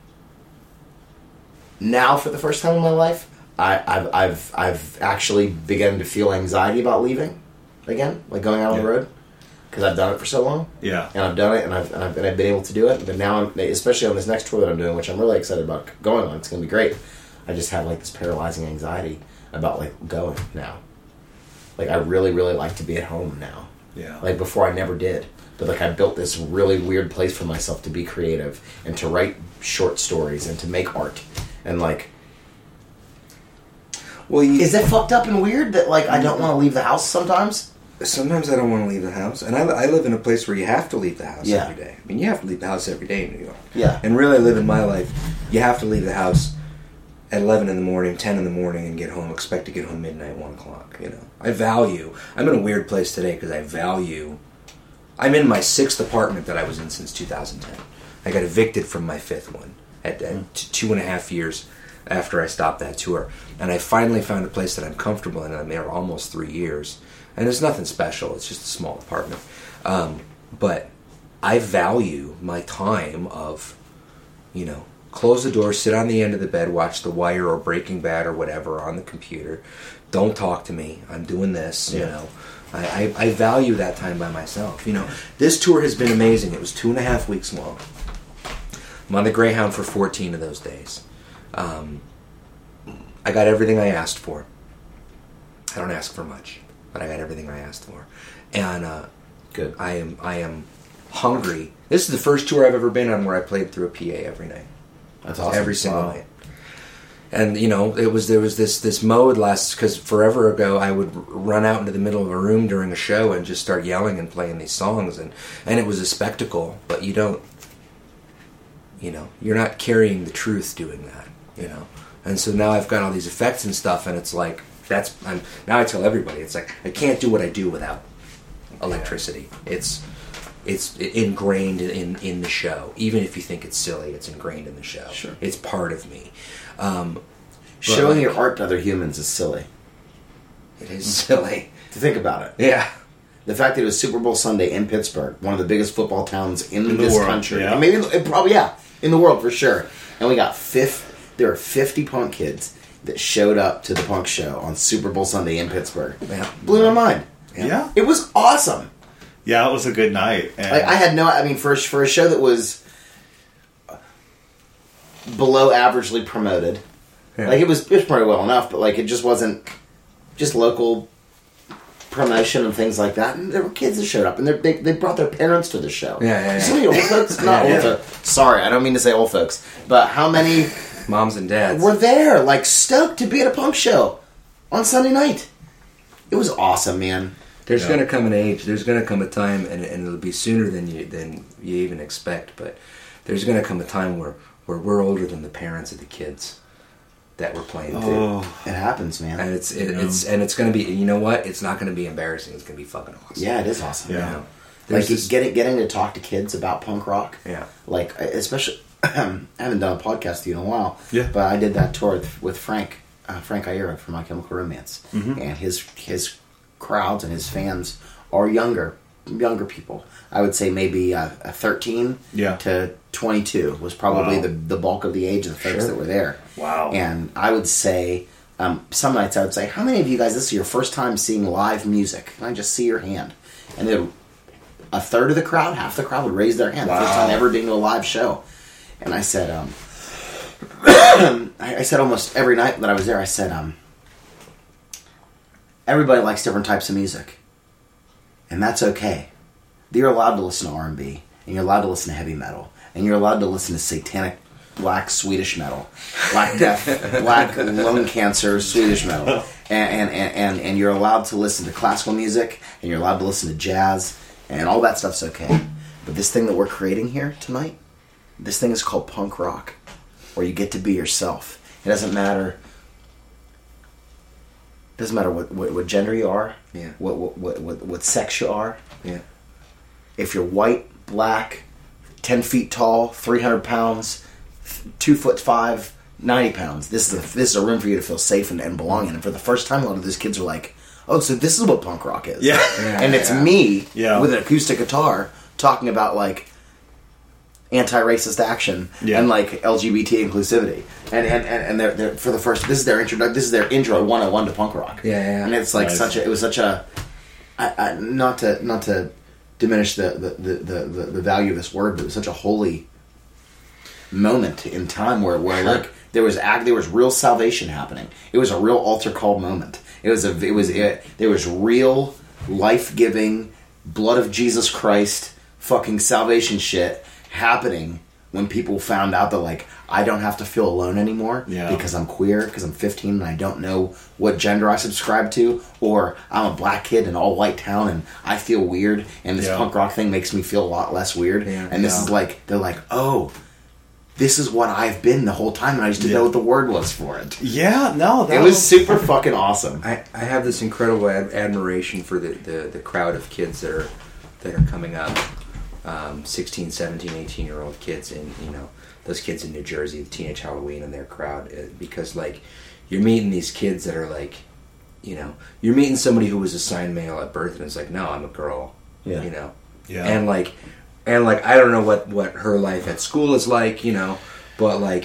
now for the first time in my life, I've actually begun to feel anxiety about leaving again, like going out on the road, because I've done it for so long. Yeah, and I've done it, and I've been able to do it. But now, especially on this next tour that I'm doing, which I'm really excited about going on, it's going to be great. I just have like this paralyzing anxiety about like going now. Like, I really, really like to be at home now. Yeah, like before I never did. But like, I built this really weird place for myself to be creative and to write short stories and to make art. And like, well, is it fucked up and weird that like I don't want to leave the house sometimes? Sometimes I don't want to leave the house, and I live in a place where you have to leave the house every day. I mean, you have to leave the house every day in New York. Yeah. And really, I live in my life. You have to leave the house at 11 in the morning, 10 in the morning, and get home. Expect to get home midnight, 1 o'clock. You know, I'm in a weird place today because I'm in my 6th apartment that I was in since 2010. I got evicted from my 5th one at 2.5 years after I stopped that tour. And I finally found a place that I'm comfortable in. I'm there almost 3 years. And it's nothing special. It's just a small apartment. But I value my time of, you know, close the door, sit on the end of the bed, watch The Wire or Breaking Bad or whatever on the computer. Don't talk to me. I'm doing this, you know. I value that time by myself. You know, this tour has been amazing. It was 2.5 weeks long. I'm on the Greyhound for 14 of those days. I got everything I asked for. I don't ask for much, but I got everything I asked for. And good. I am hungry. This is the first tour I've ever been on where I played through a PA every night. That's awesome. Every single night. And, you know, there was this mode because forever ago I would run out into the middle of a room during a show and just start yelling and playing these songs, and it was a spectacle, but you don't you're not carrying the truth doing that, And so now I've got all these effects and stuff, and it's like now I tell everybody, it's like I can't do what I do without electricity. It's ingrained in the show. Even if you think it's silly, it's ingrained in the show. Sure. It's part of me. Showing your art to other humans is silly. It is silly to think about it. Yeah. The fact that it was Super Bowl Sunday in Pittsburgh, one of the biggest football towns in this world, country. yeah. Maybe, probably, in the world for sure. And we got there were 50 punk kids that showed up to the punk show on Super Bowl Sunday in Pittsburgh. Yeah. Blew my mind. Yeah. It was awesome. Yeah, it was a good night. And I had for a show that was below averagely promoted, Yeah. like it was promoted well enough, but like it just wasn't just local promotion and things like that. And there were kids that showed up, and they brought their parents to the show. Yeah. So many old folks, not old folks. Sorry, I don't mean to say old folks, but how many Moms and dads were there, like stoked to be at a punk show on Sunday night? It was awesome, man. There's going to come an age. There's going to come a time, and it'll be sooner than you even expect. But there's going to come a time where we're older than the parents of the kids that we're playing to. It happens, man. And it's going to be. You know what? It's not going to be embarrassing. It's going to be fucking awesome. Yeah, it is awesome. Yeah. Like getting to talk to kids about punk rock. Yeah. Like especially, I haven't done a podcast with you in a while. Yeah. But I did that tour with Frank Iero from My Chemical Romance, and his crowds and his fans are younger people. I would say maybe 13 to 22 was probably the bulk of the age of the folks that were there. Wow. And I would say some nights I would say, how many of you guys, this is your first time seeing live music? Can I just see your hand? And then a third of the crowd, half the crowd would raise their hand. First time ever being to a live show. And I said, I said almost every night that I was there, I said, everybody likes different types of music. And that's okay. You're allowed to listen to R&B, and you're allowed to listen to heavy metal, and you're allowed to listen to satanic black Swedish metal, black death, black lung cancer Swedish metal, and you're allowed to listen to classical music, and you're allowed to listen to jazz, and all that stuff's okay. But this thing that we're creating here tonight, this thing is called punk rock, where you get to be yourself. It doesn't matter. Doesn't matter what gender you are, what sex you are. Yeah. If you're white, black, 10 feet tall, 300 pounds, 2'5", 90 pounds, this is a room for you to feel safe and belong in. And for the first time, a lot of those kids are like, "Oh, so this is what punk rock is." Yeah. And it's me with an acoustic guitar talking about like anti-racist action and like LGBT inclusivity, and they're for the first. This is their intro 101 to punk rock. Yeah. And it's like Nice. it was such a not to diminish the value of this word, but it was such a holy moment in time where like there was real salvation happening. It was a real altar call moment. There was real life-giving blood of Jesus Christ fucking salvation shit happening when people found out that like I don't have to feel alone anymore because I'm queer, because I'm 15 and I don't know what gender I subscribe to, or I'm a black kid in an all-white town and I feel weird, and this punk rock thing makes me feel a lot less weird. And this is like, they're like, oh, this is what I've been the whole time, and I just didn't know what the word was for it. Yeah, no, It was super fucking awesome. I have this incredible admiration for the crowd of kids that are coming up. 16, 17, 18-year-old kids, and those kids in New Jersey, the Teenage Halloween and their crowd, because like you're meeting these kids that are like, you're meeting somebody who was assigned male at birth and it's like, no, I'm a girl, and like I don't know what her life at school is like, but like,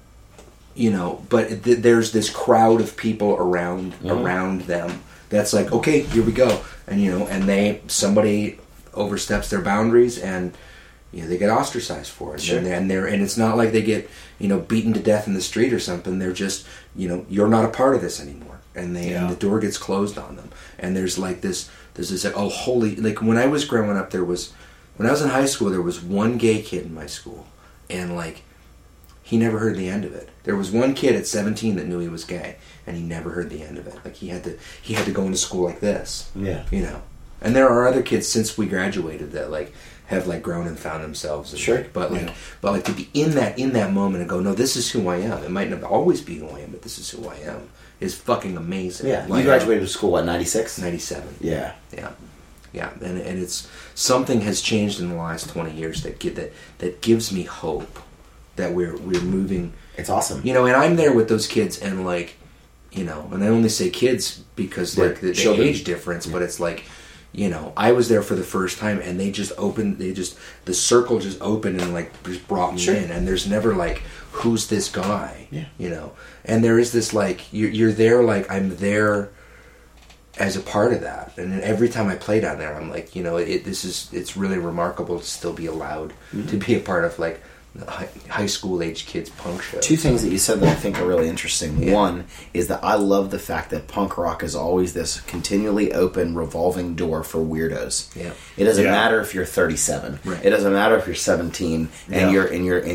but there's this crowd of people around them that's like, okay, here we go, and somebody oversteps their boundaries and they get ostracized for it. Sure. And it's not like they get beaten to death in the street or something. They're just you're not a part of this anymore, and and the door gets closed on them. And there's this like, oh holy, like when I was growing up, when I was in high school, there was one gay kid in my school, and like he never heard the end of it. There was one kid at 17 that knew he was gay, and he never heard the end of it. Like he had to go into school like this. And there are other kids since we graduated that like have like grown and found themselves. And, Sure. like, but like to be in that moment and go, no, this is who I am. It might not always be who I am, but this is who I am. Is fucking amazing. Yeah. Like, You graduated school, what, 96? 97. Yeah. Yeah, and it's something has changed in the last 20 years that gives me hope that we're moving. It's awesome. You know, and I'm there with those kids, and like, you know, and I only say kids because like the age difference, but it's like, you know, I was there for the first time, and they just opened. The circle just opened and like just brought me in, and there's never like, who's this guy? Yeah. You know, and there is this like you're there like I'm there as a part of that, and every time I play down there, I'm like, you know, it's really remarkable to still be allowed to be a part of like high school age kids punk shows. Two things that you said that I think are really interesting. Yeah. One is that I love the fact that punk rock is always this continually open, revolving door for weirdos. Yeah. It doesn't Yeah. matter if you're 37. Right. It doesn't matter if you're 17 and Yeah.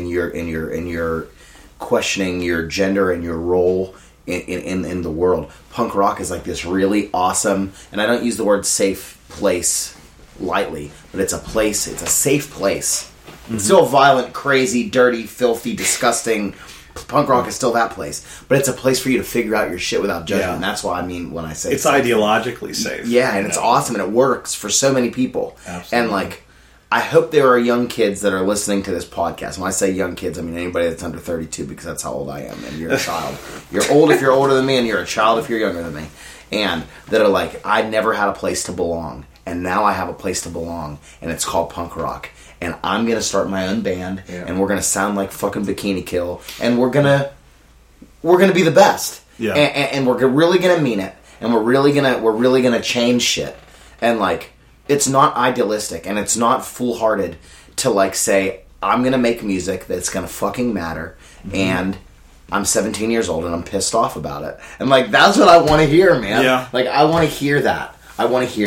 you're questioning your gender and your role in the world. Punk rock is like this really awesome, and I don't use the word safe place lightly, but it's a safe place. It's still violent, crazy, dirty, filthy, disgusting. Punk rock is still that place, but it's a place for you to figure out your shit without judgment. Yeah. And that's what I mean when I say It's safe. ideologically safe. Yeah, and it's awesome, and it works for so many people. Absolutely. And like, I hope there are young kids that are listening to this podcast. When I say young kids, I mean anybody that's under 32, because that's how old I am, and you're a child. You're old if you're older than me, and you're a child if you're younger than me. And that are like, I never had a place to belong, and now I have a place to belong, and it's called punk rock. And I'm going to start my own band, and we're going to sound like fucking Bikini Kill, and we're going to be the best. Yeah. And we're really going to mean it, and we're really going to change shit. And like, it's not idealistic, and it's not foolhardy to like say, I'm going to make music that's going to fucking matter, and I'm 17 years old and I'm pissed off about it. And like, that's what I want to hear, man. Yeah. Like, I want to hear that. I want to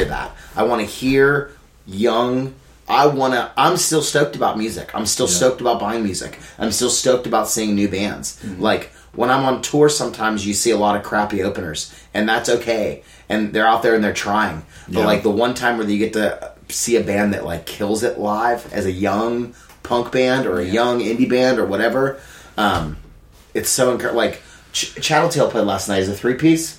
hear young. I'm still stoked about music. I'm still stoked about buying music. I'm still stoked about seeing new bands. Like, when I'm on tour, sometimes you see a lot of crappy openers, and that's okay. And they're out there and they're trying. But like, the one time where you get to see a band that like kills it live as a young punk band or a young indie band or whatever, it's so like Chatteltail played last night as a 3-piece.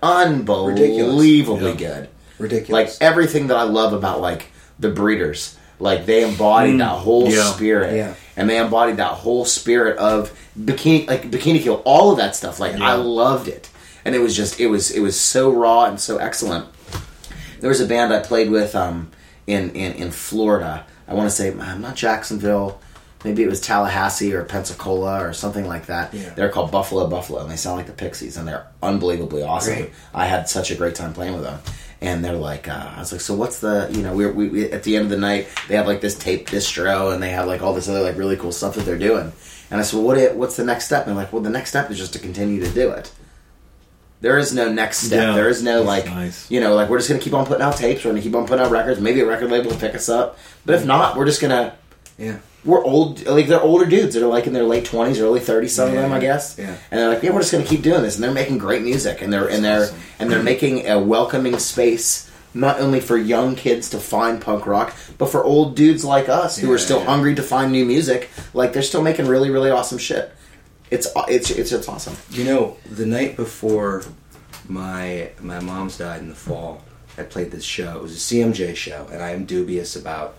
Unbelievably good. Ridiculous. Like, everything that I love about like the Breeders, like they embodied that whole spirit, Yeah. and they embodied that whole spirit of Bikini Kill, all of that stuff. Like, I loved it, and it was so raw and so excellent. There was a band I played with in Florida. I want to say not Jacksonville, maybe it was Tallahassee or Pensacola or something like that. Yeah. They're called Buffalo, and they sound like the Pixies, and they're unbelievably awesome. Great. I had such a great time playing with them. And they're like, I was like, so what's the, you know, we at the end of the night, they have like this tape distro, and they have like all this other like really cool stuff that they're doing. And I said, well, what's the next step? And they're like, well, the next step is just to continue to do it. There is no next step. Yeah, there is no like, nice. you know, like, we're just going to keep on putting out tapes. We're going to keep on putting out records. Maybe a record label will pick us up. But if not, we're just going to, we're old, like, they're older dudes that are like in their late 20s, early 30s, some of them, I guess. Yeah. And they're like, yeah, we're just going to keep doing this. And they're making great music, and they're making a welcoming space, not only for young kids to find punk rock, but for old dudes like us who are still hungry to find new music. Like, they're still making really, really awesome shit. It's awesome. You know, the night before my mom's died in the fall, I played this show. It was a CMJ show, and I'm dubious about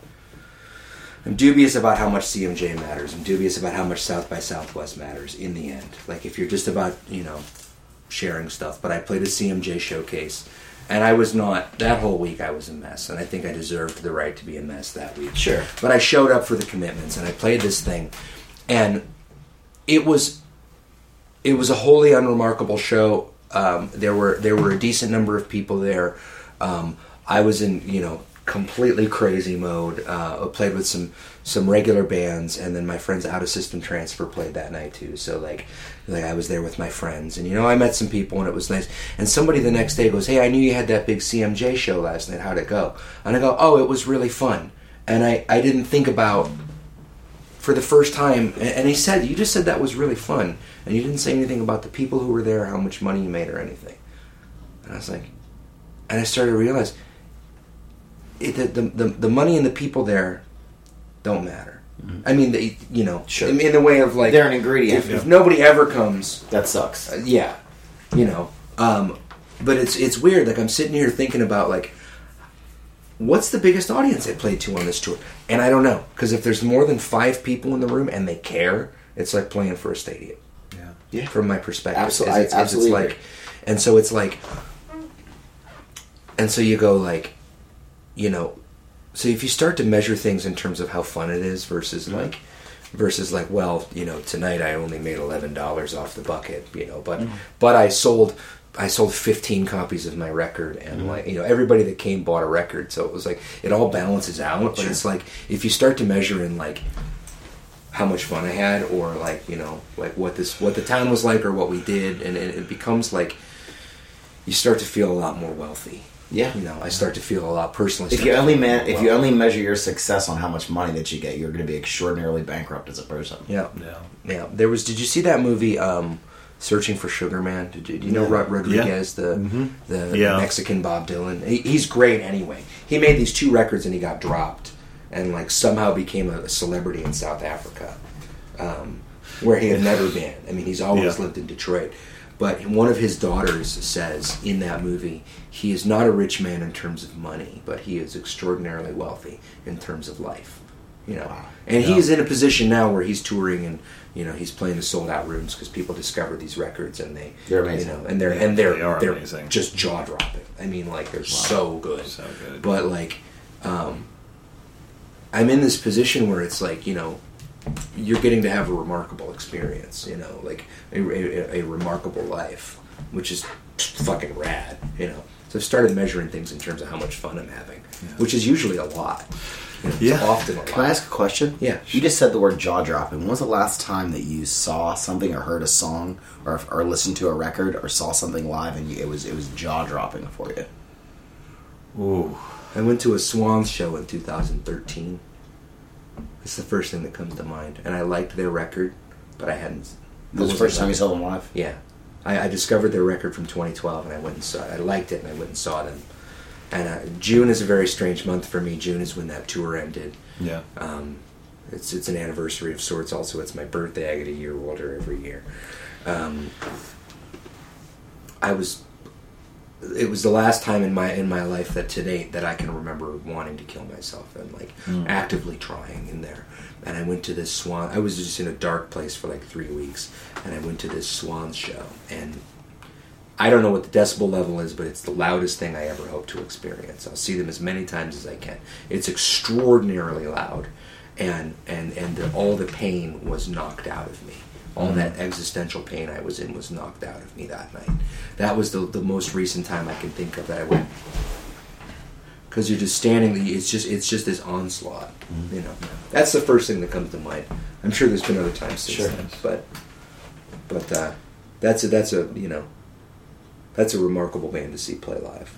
how much CMJ matters. I'm dubious about how much South by Southwest matters in the end. Like, if you're just about, you know, sharing stuff. But I played a CMJ showcase, and I was not, that whole week I was a mess, and I think I deserved the right to be a mess that week. Sure. But I showed up for the commitments, and I played this thing, and it was a wholly unremarkable show. There were a decent number of people there. I was in, you know, completely crazy mode. I played with some regular bands, and then my friend's Out of System Transfer played that night too. So like I was there with my friends, and you know, I met some people, and it was nice. And somebody the next day goes, "Hey, I knew you had that big CMJ show last night. How'd it go?" And I go, "Oh, it was really fun." And I didn't think about, for the first time, and he said, "You just said that was really fun, and you didn't say anything about the people who were there, how much money you made, or anything." And I was like, and I started to realize, the money and the people there don't matter. Mm-hmm. I mean, Sure. in the way of like they're an ingredient. If nobody ever comes, that sucks. But it's weird. Like I'm sitting here thinking about like, what's the biggest audience they played to on this tour? And I don't know, because if there's more than 5 people in the room and they care, it's like playing for a stadium. Yeah. From my perspective, Absolutely, absolutely. It's like, and so it's like, and so you go like, so if you start to measure things in terms of how fun it is versus like, well, tonight I only made $11 off the bucket, but I sold 15 copies of my record, and like everybody that came bought a record, so it was like it all balances out. But it's like if you start to measure in like how much fun I had, or like like what the town was like, or what we did, and it becomes like you start to feel a lot more wealthy. Yeah, I start to feel a lot personally. If you only measure your success on how much money that you get, you're going to be extraordinarily bankrupt as a person. Yeah. Did you see that movie? Searching for Sugar Man. Do you know Rodriguez, the Mexican Bob Dylan? He's great anyway. He made these 2 records and he got dropped, and like somehow became a celebrity in South Africa, where he had never been. I mean, he's always lived in Detroit. But one of his daughters says in that movie, he is not a rich man in terms of money, but he is extraordinarily wealthy in terms of life. And he's in a position now where he's touring and he's playing the sold out rooms because people discover these records and they're amazing. They're amazing. Just jaw dropping. I mean, like they're so good. So good. But like, I'm in this position where it's like you're getting to have a remarkable experience. Like a remarkable life, which is fucking rad. So I've started measuring things in terms of how much fun I'm having, which is usually a lot. It's often a lot. Can I ask a question? Yeah. You just said the word jaw-dropping. When was the last time that you saw something or heard a song or listened to a record or saw something live and it was jaw-dropping for you? Ooh. I went to a Swans show in 2013. It's the first thing that comes to mind. And I liked their record, but I hadn't... That was the first time you saw them live? Yeah. I discovered their record from 2012 and I went and saw it. I liked it and I went and saw them. And June is a very strange month for me. June is when that tour ended. Yeah. It's an anniversary of sorts. Also, it's my birthday. I get a year older every year. It was the last time in my life that to date that I can remember wanting to kill myself and like actively trying in there. And I went to this Swan. I was just in a dark place for like 3 weeks, and I went to this Swans show, and I don't know what the decibel level is, but it's the loudest thing I ever hope to experience. I'll see them as many times as I can. It's extraordinarily loud, and all the pain was knocked out of me. All that existential pain I was in was knocked out of me that night. That was the most recent time I can think of that I went. Because you're just standing, it's just this onslaught. That's the first thing that comes to mind. I'm sure there's been other times since then, but that's a remarkable band to see play live.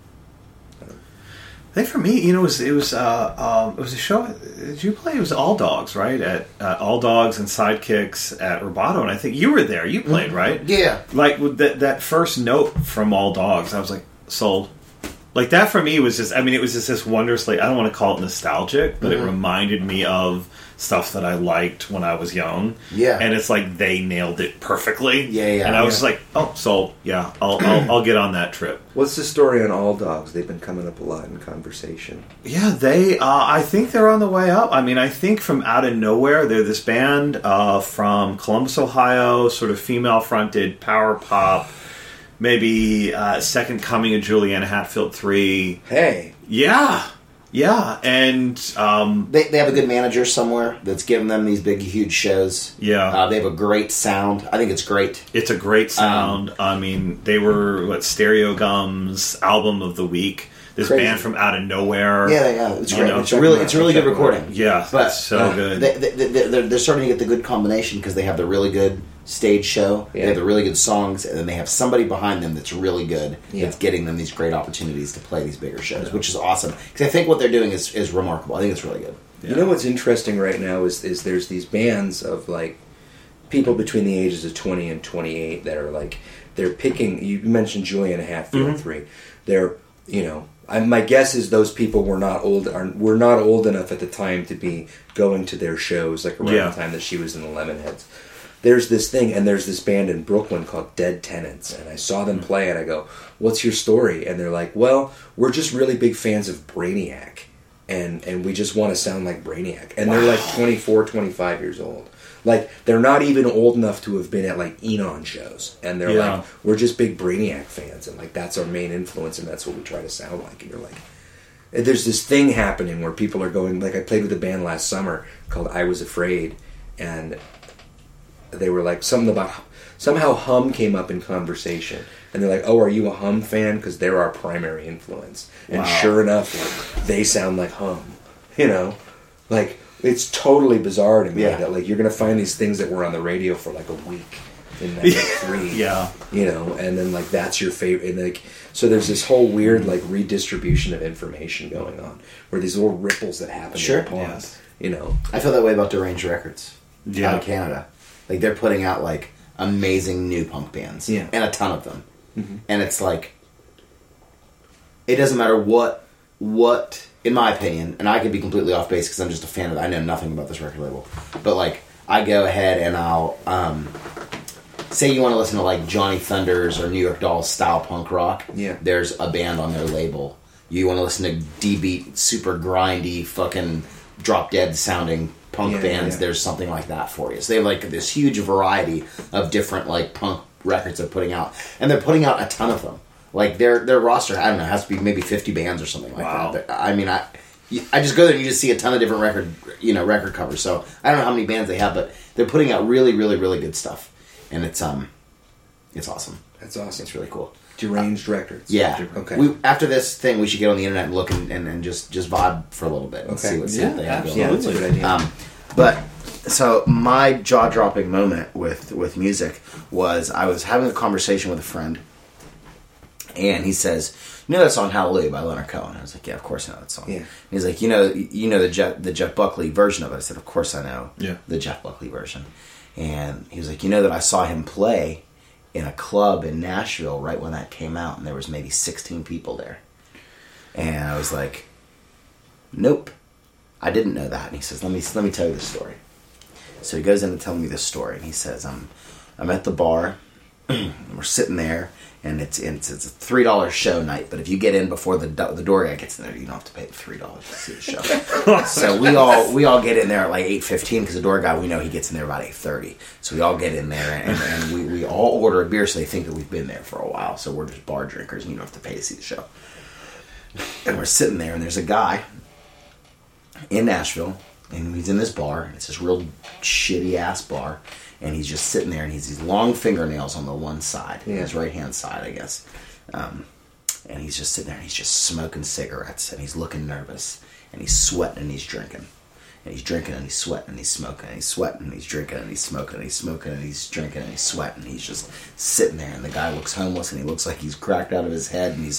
I think for me, it was a show. Did you play? It was All Dogs, right? At All Dogs and Sidekicks at Roboto, and I think you were there. You played, right? Yeah. Like with that first note from All Dogs, I was like, sold. Like that for me was just. I mean, it was just this wondrously. I don't want to call it nostalgic, but it reminded me of stuff that I liked when I was young. Yeah. And it's like they nailed it perfectly. Yeah. And I was just like, oh, sold. Yeah, I'll get on that trip. What's the story on All Dogs? They've been coming up a lot in conversation. Yeah, they. I think they're on the way up. I mean, I think from out of nowhere, they're this band from Columbus, Ohio, sort of female-fronted power pop. Maybe second coming of Juliana Hatfield 3. Hey. Yeah, and they have a good manager somewhere that's giving them these big, huge shows. Yeah, they have a great sound. I think it's great. It's a great sound. I mean, they were Stereo Gum's album of the week. This Crazy. Band from out of nowhere. Yeah, it's great. It's really good recording. Yeah, but it's so good. They're starting to get the good combination because they have the really good stage show. Yeah. They have the really good songs, and then they have somebody behind them that's really good. Yeah. That's getting them these great opportunities to play these bigger shows, which is awesome. Because I think what they're doing is remarkable. I think it's really good. Yeah. You know what's interesting right now is there's these bands of like people between the ages of 20 and 28 that are like they're picking. You mentioned Juliana Hatfield 3. They're My guess is those people were not old enough at the time to be going to their shows, like around the time that she was in the Lemonheads. There's this thing, and there's this band in Brooklyn called Dead Tenants, and I saw them play, and I go, "What's your story?" And they're like, "Well, we're just really big fans of Brainiac, and we just want to sound like Brainiac." And they're like 24, 25 years old. Like, they're not even old enough to have been at, like, Enon shows. And they're like, we're just big Brainiac fans, and, like, that's our main influence, and that's what we try to sound like. And you're like... There's this thing happening where people are going... Like, I played with a band last summer called I Was Afraid, and... They were like, somehow Hum came up in conversation. And they're like, "Oh, are you a Hum fan? Because they're our primary influence." And sure enough, they sound like Hum. You know? Like, it's totally bizarre to me that, like, you're going to find these things that were on the radio for, like, a week in 93. You know? And then, like, that's your favorite. And, like, so there's this whole weird, like, redistribution of information going on. Where these little ripples that happen in the pond. You know? I feel that way about Deranged Records out of Canada. Like, they're putting out, like, amazing new punk bands. Yeah. And a ton of them. Mm-hmm. And it's like... It doesn't matter what... In my opinion, and I could be completely off base because I'm just a fan of it. I know nothing about this record label. But, like, I go ahead and I'll... say you want to listen to, like, Johnny Thunders or New York Dolls style punk rock. Yeah. There's a band on their label. You want to listen to D-beat, super grindy, fucking drop-dead sounding... punk bands, there's something like that for you. So they have, like, this huge variety of different, like, punk records they're putting out. And they're putting out a ton of them. Like, their roster, I don't know, has to be maybe 50 bands or something like that. But, I mean, I just go there and you just see a ton of different record covers. So I don't know how many bands they have, but they're putting out really, really, really good stuff. And it's awesome. That's awesome. It's really cool. Deranged Records. Yeah. Okay. After this thing, we should get on the internet and look and just vibe for a little bit and see what they have going on. Yeah, that's a good idea. But so my jaw-dropping moment with music was I was having a conversation with a friend, and he says, "You know that song Hallelujah by Leonard Cohen?" I was like, "Yeah, of course I know that song." Yeah. He's like, "You know the Jeff Buckley version of it?" I said, "Of course I know the Jeff Buckley version." And he was like, "You know that I saw him play in a club in Nashville right when that came out, and there was maybe 16 people there." And I was like, "Nope, I didn't know that." And he says, let me tell you the story. So he goes in and tells me this story, and he says, I'm at the bar, and we're sitting there, and it's a $3 show night, but if you get in before the door guy gets in there, you don't have to pay the $3 to see the show. So we all get in there at like 8:15 because the door guy, we know he gets in there about 8:30. So we all get in there, and we all order a beer, so they think that we've been there for a while. So we're just bar drinkers, and you don't have to pay to see the show. And we're sitting there, and there's a guy in Nashville, and he's in this bar, and it's this real shitty ass bar, and he's just sitting there, and he's these long fingernails on the one side, his right hand side, I guess, and he's just sitting there, and he's just smoking cigarettes, and he's looking nervous, and he's sweating, and he's drinking, and he's drinking, and he's sweating, and he's smoking, and he's sweating, and he's drinking, and he's smoking, and he's smoking, and he's drinking, and he's sweating, and he's just sitting there, and the guy looks homeless, and he looks like he's cracked out of his head, and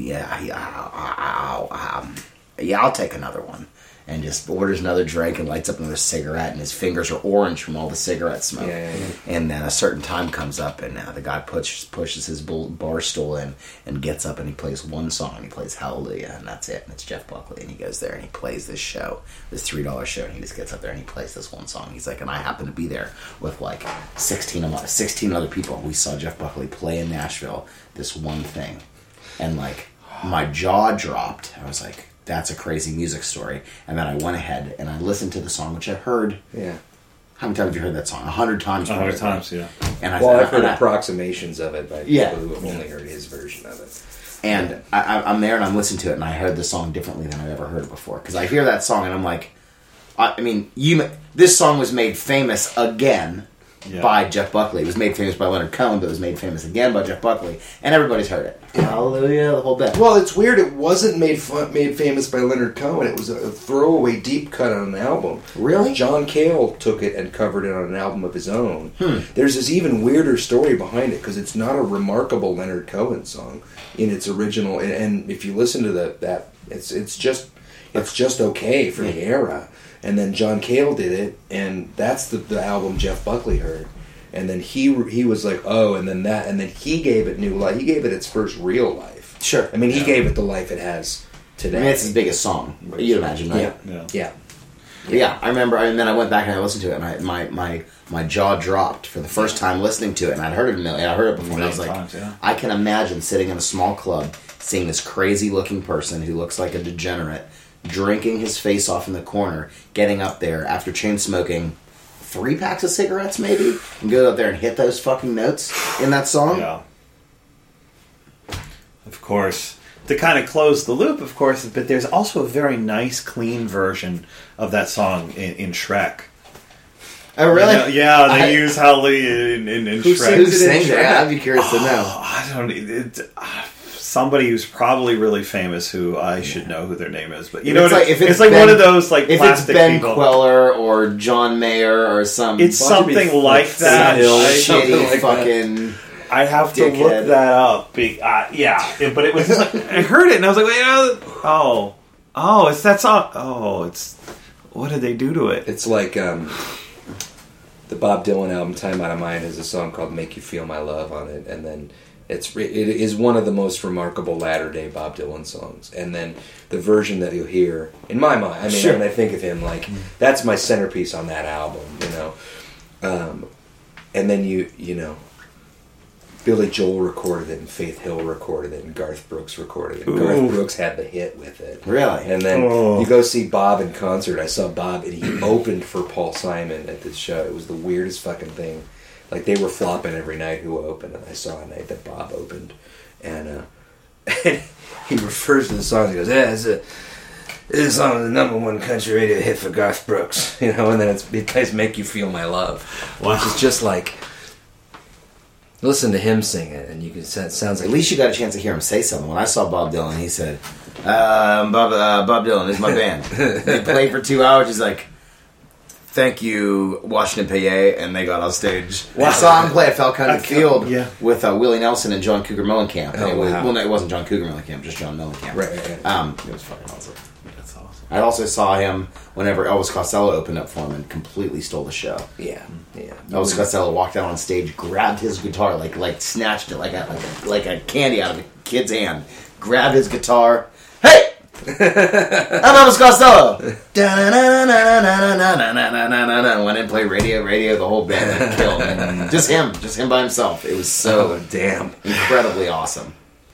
I'll take another one. And just orders another drink and lights up another cigarette, and his fingers are orange from all the cigarette smoke. Yeah. And then a certain time comes up, and the guy pushes his bar stool in and gets up, and he plays one song. He plays Hallelujah, and that's it. And it's Jeff Buckley, and he goes there and he plays this show, this $3 show, and he just gets up there and he plays this one song. He's like, and I happen to be there with like 16 other people. We saw Jeff Buckley play in Nashville this one thing, and like my jaw dropped. I was like, that's a crazy music story. And then I went ahead and I listened to the song, which I heard. Yeah. How many times have you heard that song? 100 times. 100 times, yeah. And I've heard approximations of it by people who have only heard his version of it. And I'm there and I'm listening to it, and I heard the song differently than I've ever heard it before. Because I hear that song and I'm like, this song was made famous again by Jeff Buckley. It was made famous by Leonard Cohen, but it was made famous again by Jeff Buckley, and everybody's heard it. Hallelujah, the whole bit. Well, it's weird. It wasn't made famous by Leonard Cohen. It was a throwaway deep cut on an album. Really? John Cale took it and covered it on an album of his own. There's this even weirder story behind it, because it's not a remarkable Leonard Cohen song in its original. And if you listen to that, it's just okay for the era. And then John Cale did it, and that's the album Jeff Buckley heard. And then he was like, oh, and then he gave it new life. He gave it its first real life. Sure. I mean, he gave it the life it has today. I mean, it's his biggest song. You'd imagine, right? Yeah. Yeah, I remember, and then I went back and I listened to it, and my jaw dropped for the first time listening to it, and I'd heard it I heard it before, and I was like, I can imagine sitting in a small club, seeing this crazy-looking person who looks like a degenerate, drinking his face off in the corner, getting up there after chain smoking 3 packs of cigarettes, maybe, and go up there and hit those fucking notes in that song. Yeah. Of course. To kind of close the loop, of course, but there's also a very nice, clean version of that song in Shrek. Oh, really? They use Hallelujah in Shrek. Who sings it? I'd be curious to know. I don't. Somebody who's probably really famous, who I should know who their name is, but it's like one of those like if plastic it's Ben people. Queller or John Mayer or some. It's something like that. Shitty like fucking. I have to dickhead. look that up. But it was just like, I heard it and I was like, it's that song. Oh, it's what did they do to it? It's like the Bob Dylan album "Time Out of Mind" has a song called "Make You Feel My Love" on it, and then it is one of the most remarkable latter-day Bob Dylan songs. And then the version that you'll hear, in my mind, I mean, when I think of him, like that's my centerpiece on that album, and then you know. Billy Joel recorded it, and Faith Hill recorded it, and Garth Brooks recorded it. And Garth Brooks had the hit with it. Really? And then you go see Bob in concert. I saw Bob, and he opened for Paul Simon at this show. It was the weirdest fucking thing. Like, they were flopping every night who opened, and I saw a night that Bob opened. And he refers to the song, he goes, this song is the #1 country radio hit for Garth Brooks. And then it plays Make You Feel My Love. Wow. Which is just like... Listen to him sing it, and you can. It sounds like at least you got a chance to hear him say something. When I saw Bob Dylan, he said, "Bob Dylan is my band." They played for 2 hours. He's like, "Thank you, Washington, PA," and they got on stage. Wow. I saw him play at Falcone Field with Willie Nelson and John Cougar Mellencamp. Well, no, it wasn't John Cougar Mellencamp, just John Mellencamp. Right. It was fucking awesome. That's awesome. I also saw him whenever Elvis Costello opened up for him and completely stole the show. Yeah. Elvis Costello walked out on stage, grabbed his guitar, like snatched it like a candy out of a kid's hand, grabbed his guitar. Hey, I'm Elvis Costello. Went in and played radio. The whole band killed. And just him by himself. It was so damn incredibly awesome.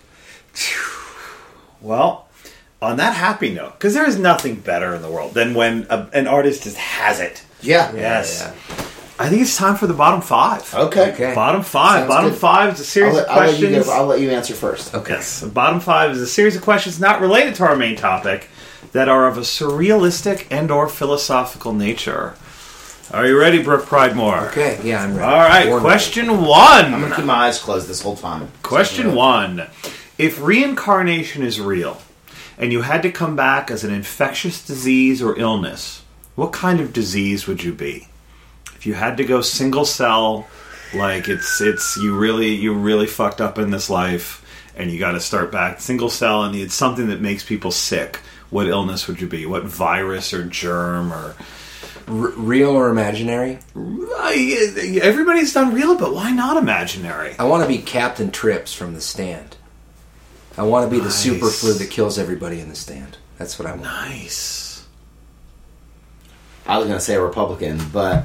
Well, on that happy note, because there is nothing better in the world than when an artist just has it. Yeah. Yes. Yeah. I think it's time for the bottom 5. Okay. Bottom 5. Sounds Bottom good. 5 is a series of questions. I'll let you answer first. Okay. Yes. Bottom 5 is a series of questions not related to our main topic that are of a surrealistic and or philosophical nature. Are you ready, Brooke Pridemore? Okay. Yeah, I'm ready. All right. Question 1. I'm going to keep my eyes closed this whole time. Question 1. If reincarnation is real, and you had to come back as an infectious disease or illness, what kind of disease would you be? If you had to go single cell, like it's you really fucked up in this life, and you got to start back single cell, and it's something that makes people sick, what illness would you be? What virus or germ or real or imaginary? Everybody's done real, but why not imaginary? I want to be Captain Trips from The Stand. I want to be the super flu that kills everybody in the stand. That's what I want. Nice. I was going to say a Republican, but...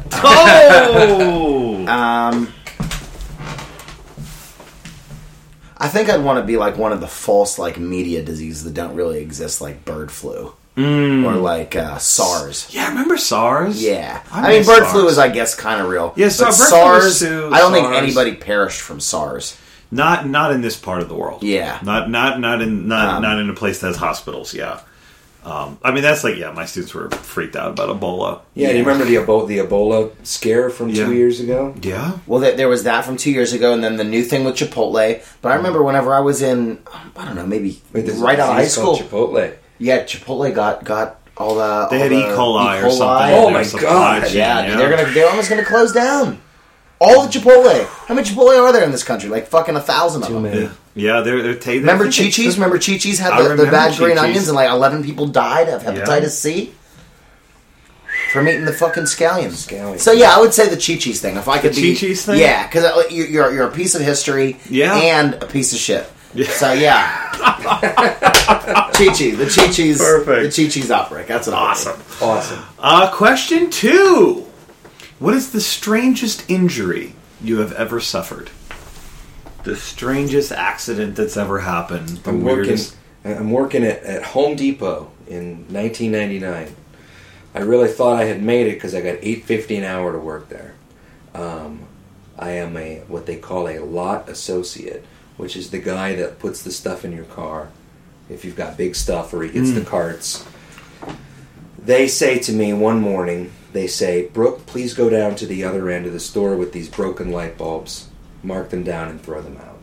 I think I'd want to be like one of the false media diseases that don't really exist, like bird flu. Or like SARS. Yeah, remember SARS? Yeah. I mean, bird flu is, I guess, kind of real. Yeah, but SARS, I don't think anybody perished from SARS. Not in this part of the world. Yeah. Not in a place that has hospitals. Yeah. I mean, that's my students were freaked out about Ebola. Yeah, do you remember the Ebola scare from 2 years ago? Yeah. Well, there was that from 2 years ago, and then the new thing with Chipotle. But I remember whenever I was in, I don't know, maybe right out of high school. Chipotle. Yeah, Chipotle got all the... They had E. coli or something. Oh my God. Yeah, they're almost going to close down. All the Chipotle. How many Chipotle are there in this country? Like fucking 1,000 of them. Yeah, they're remember Chi-Chi's? Remember Chi-Chi's had the bad green onions and 11 people died of hepatitis C? From eating the fucking scallions. So yeah, I would say the Chi-Chi's thing. If I could Chi-Chi's thing? Yeah, because you're a piece of history and a piece of shit. So yeah, Chi-Chi, the Chi-Chi's, Perfect. the Chi-Chi's outbreak. That's an Awesome. Awesome. Question 2. What is the strangest injury you have ever suffered? The strangest accident that's ever happened. The I'm weirdest. working at Home Depot in 1999. I really thought I had made it because I got $8.50 an hour to work there. I am what they call a lot associate, which is the guy that puts the stuff in your car if you've got big stuff, or he gets the carts. They say to me one morning, they say, "Brooke, please go down to the other end of the store with these broken light bulbs, mark them down and throw them out."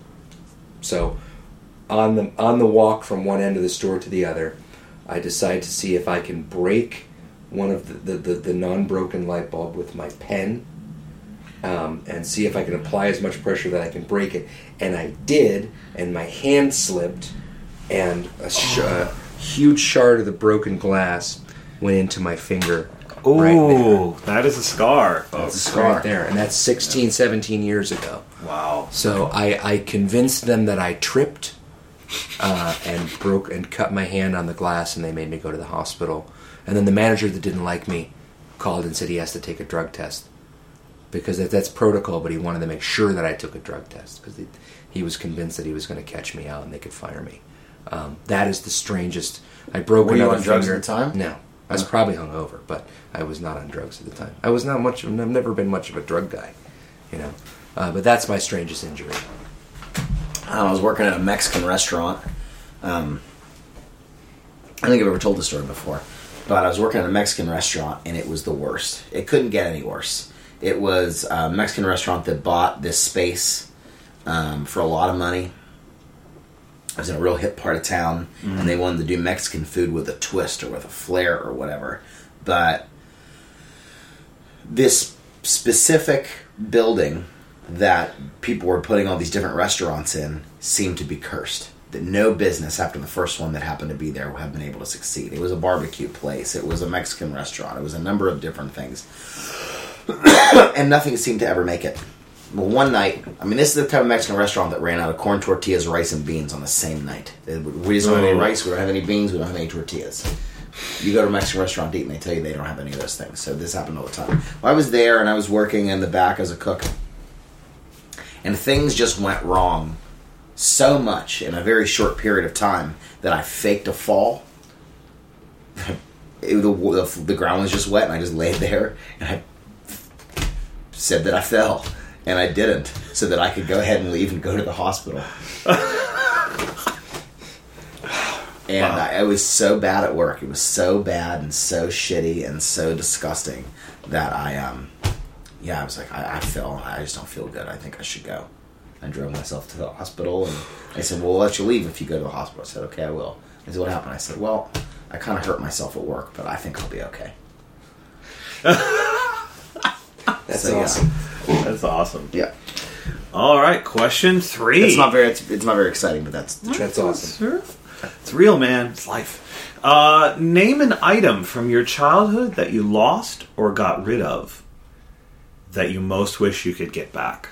So on the walk from one end of the store to the other, I decide to see if I can break one of the non-broken light bulb with my pen, and see if I can apply as much pressure that I can break it. And I did, and my hand slipped, and a huge shard of the broken glass went into my finger. Oh, right there. that is a scar. That's a scar right there, and that's 16, 17 years ago. Wow. So I convinced them that I tripped and broke and cut my hand on the glass, and they made me go to the hospital. And then the manager that didn't like me called and said he has to take a drug test because that's protocol, but he wanted to make sure that I took a drug test because he was convinced that he was going to catch me out and they could fire me. That is the strangest. I broke Were you another on drugs finger. at the time? No. I was probably hungover, but I was not on drugs at the time. I've never been much of a drug guy, you know. But that's my strangest injury. I was working at a Mexican restaurant. I think I've ever told this story before, but I was working at a Mexican restaurant, and it was the worst. It couldn't get any worse. It was a Mexican restaurant that bought this space for a lot of money. I was in a real hip part of town, and they wanted to do Mexican food with a twist or with a flair or whatever. But this specific building that people were putting all these different restaurants in seemed to be cursed. That no business after the first one that happened to be there would have been able to succeed. It was a barbecue place. It was a Mexican restaurant. It was a number of different things. And nothing seemed to ever make it. Well, one night, I mean, this is the type of Mexican restaurant that ran out of corn tortillas, rice, and beans on the same night. We just don't have any rice, we don't have any beans, we don't have any tortillas. You go to a Mexican restaurant to eat, and they tell you they don't have any of those things. So this happened all the time. Well, I was there, and I was working in the back as a cook. And things just went wrong so much in a very short period of time that I faked a fall. The ground was just wet, and I just laid there, and I said that I fell. And I didn't, so that I could go ahead and leave and go to the hospital. And I was so bad at work. It was so bad and so shitty and so disgusting that I was like, I feel, I just don't feel good. I think I should go. I drove myself to the hospital, and they said, well, we'll let you leave if you go to the hospital. I said, okay, I will. They said, what happened? I said, well, I kind of hurt myself at work, but I think I'll be okay. That's awesome. Yeah. That's awesome. Yeah. All right, question 3. It's not very exciting, but that's the truth. That's awesome. It's real, man. It's life. Name an item from your childhood that you lost or got rid of that you most wish you could get back.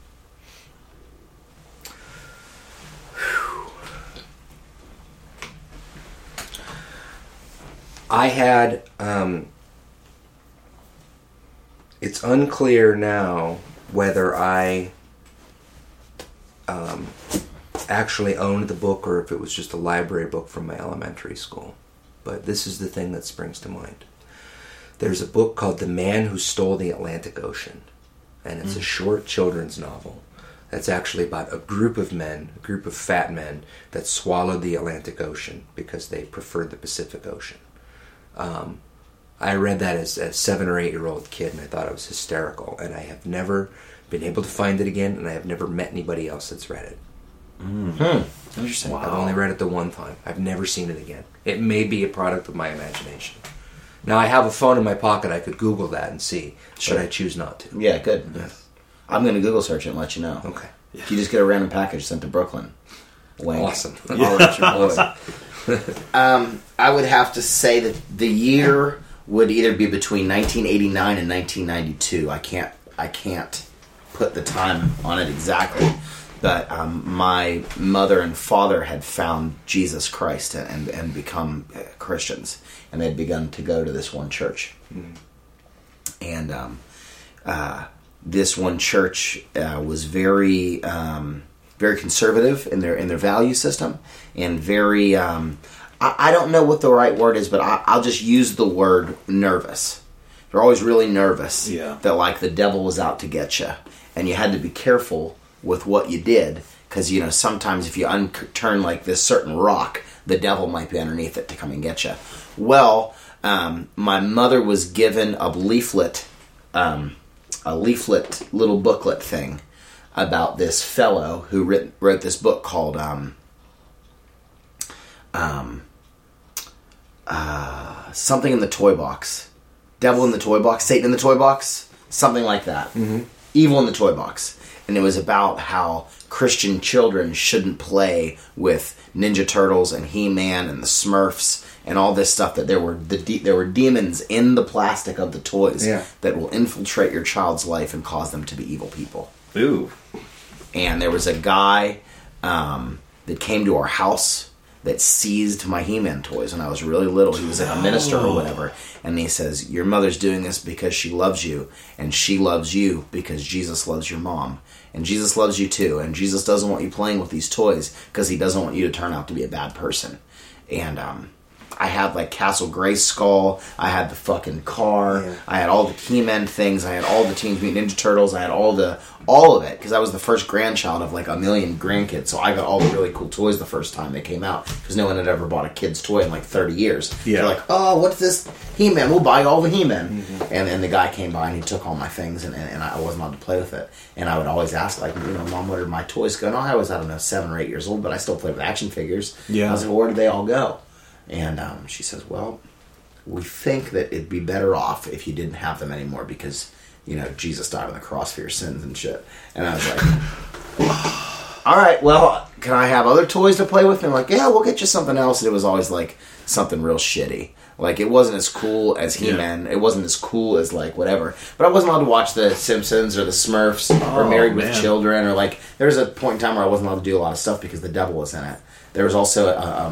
I had, it's unclear now whether I actually owned the book or if it was just a library book from my elementary school. But this is the thing that springs to mind. There's a book called The Man Who Stole the Atlantic Ocean. And it's a short children's novel that's actually about a group of men, a group of fat men, that swallowed the Atlantic Ocean because they preferred the Pacific Ocean. I read that as a 7 or 8-year-old kid, and I thought it was hysterical. And I have never been able to find it again, and I have never met anybody else that's read it. Interesting. Wow. I've only read it the one time. I've never seen it again. It may be a product of my imagination. Now, I have a phone in my pocket. I could Google that and see, but I choose not to. Yeah, good. Yes. I'm going to Google search it and let you know. Okay. If you just get a random package sent to Brooklyn. Wink. Awesome. I'll let you know. I would have to say that the year would either be between 1989 and 1992. I can't put the time on it exactly, But my mother and father had found Jesus Christ and become Christians, and they'd begun to go to this one church. And this one church was very very conservative in their value system, and very I don't know what the right word is, but I'll just use the word nervous. They're always really nervous that like the devil was out to get you, and you had to be careful with what you did, because sometimes if you turn like this certain rock, the devil might be underneath it to come and get you. Well, my mother was given a leaflet little booklet thing about this fellow who wrote this book called something in the toy box, devil in the toy box, Satan in the toy box, something like that. Evil in the toy box. And it was about how Christian children shouldn't play with Ninja Turtles and He-Man and the Smurfs and all this stuff, that there were demons in the plastic of the toys that will infiltrate your child's life and cause them to be evil people. Ooh. And there was a guy that came to our house that seized my He-Man toys when I was really little. He was a minister or whatever. And he says, your mother's doing this because she loves you, and she loves you because Jesus loves your mom. And Jesus loves you too, and Jesus doesn't want you playing with these toys because he doesn't want you to turn out to be a bad person. And I had like Castle Grayskull, I had the fucking car, I had all the He-Man things, I had all the Teenage Mutant Ninja Turtles, I had all of it, because I was the first grandchild of like a million grandkids, so I got all the really cool toys the first time they came out, because no one had ever bought a kid's toy in like 30 years. They're like, oh, what's this He-Man? We'll buy all the He-Man. And the guy came by and he took all my things, and I wasn't allowed to play with it. And I would always ask, like, Mom, where did my toys go? And I was, 7 or 8 years old, but I still played with action figures. I was like, well, where did they all go? And she says, well, we think that it'd be better off if you didn't have them anymore, because, Jesus died on the cross for your sins and shit. And I was like, all right, well, can I have other toys to play with? And I'm like, yeah, we'll get you something else. And it was always like something real shitty. Like, it wasn't as cool as He-Man. It wasn't as cool as, like, whatever. But I wasn't allowed to watch The Simpsons or The Smurfs or Married with Children, or, like, there was a point in time where I wasn't allowed to do a lot of stuff because the devil was in it. There was also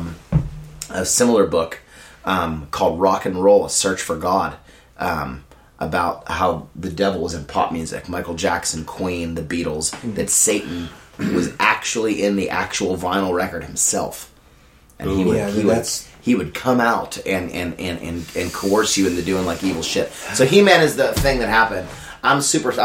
a similar book called Rock and Roll, A Search for God, about how the devil was in pop music. Michael Jackson, Queen, the Beatles, that Satan was actually in the actual vinyl record himself. And he would come out and coerce you into doing like evil shit. So He-Man is the thing that happened. I'm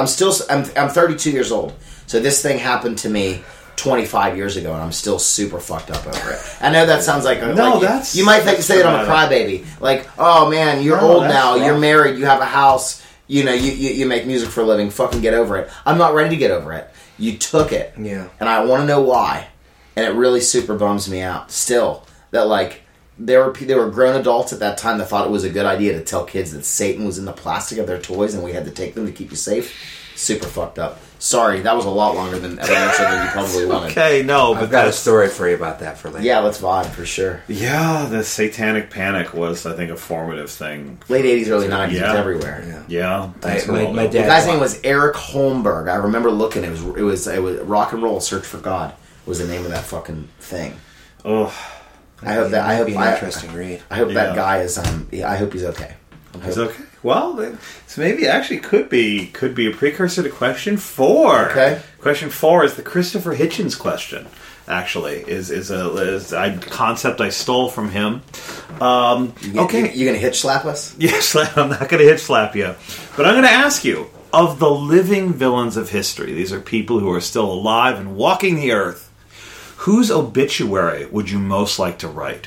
32 years old. So this thing happened to me 25 years ago, and I'm still super fucked up over it. I know that sounds like you might say that I'm a crybaby. Like, oh man, you're old now, you're married, you have a house, you make music for a living. Fucking get over it. I'm not ready to get over it. You took it, and I want to know why. And it really super bums me out still that like there were grown adults at that time that thought it was a good idea to tell kids that Satan was in the plastic of their toys and we had to take them to keep you safe. Super fucked up. Sorry, that was a lot longer than you probably wanted. Okay, no, but I've got a story for you about that for later. Yeah, let's vibe for sure. Yeah, the Satanic Panic was, I think, a formative thing. Late 80s, early 90s, it was everywhere. Yeah. My dad. The guy's name was Eric Holmberg. I remember looking. It was Rock and Roll, Search for God was the name of that fucking thing. Oh, I hope that. I hope an interesting read. I hope that guy is. I hope he's okay. He's okay. Well, so maybe it actually could be a precursor to question 4. Okay. Question 4 is the Christopher Hitchens question. Actually, is a concept I stole from him. Okay, you gonna hitch slap us? Yes, I'm not going to hitch slap you, but I'm going to ask you: of the living villains of history, these are people who are still alive and walking the earth. Whose obituary would you most like to write?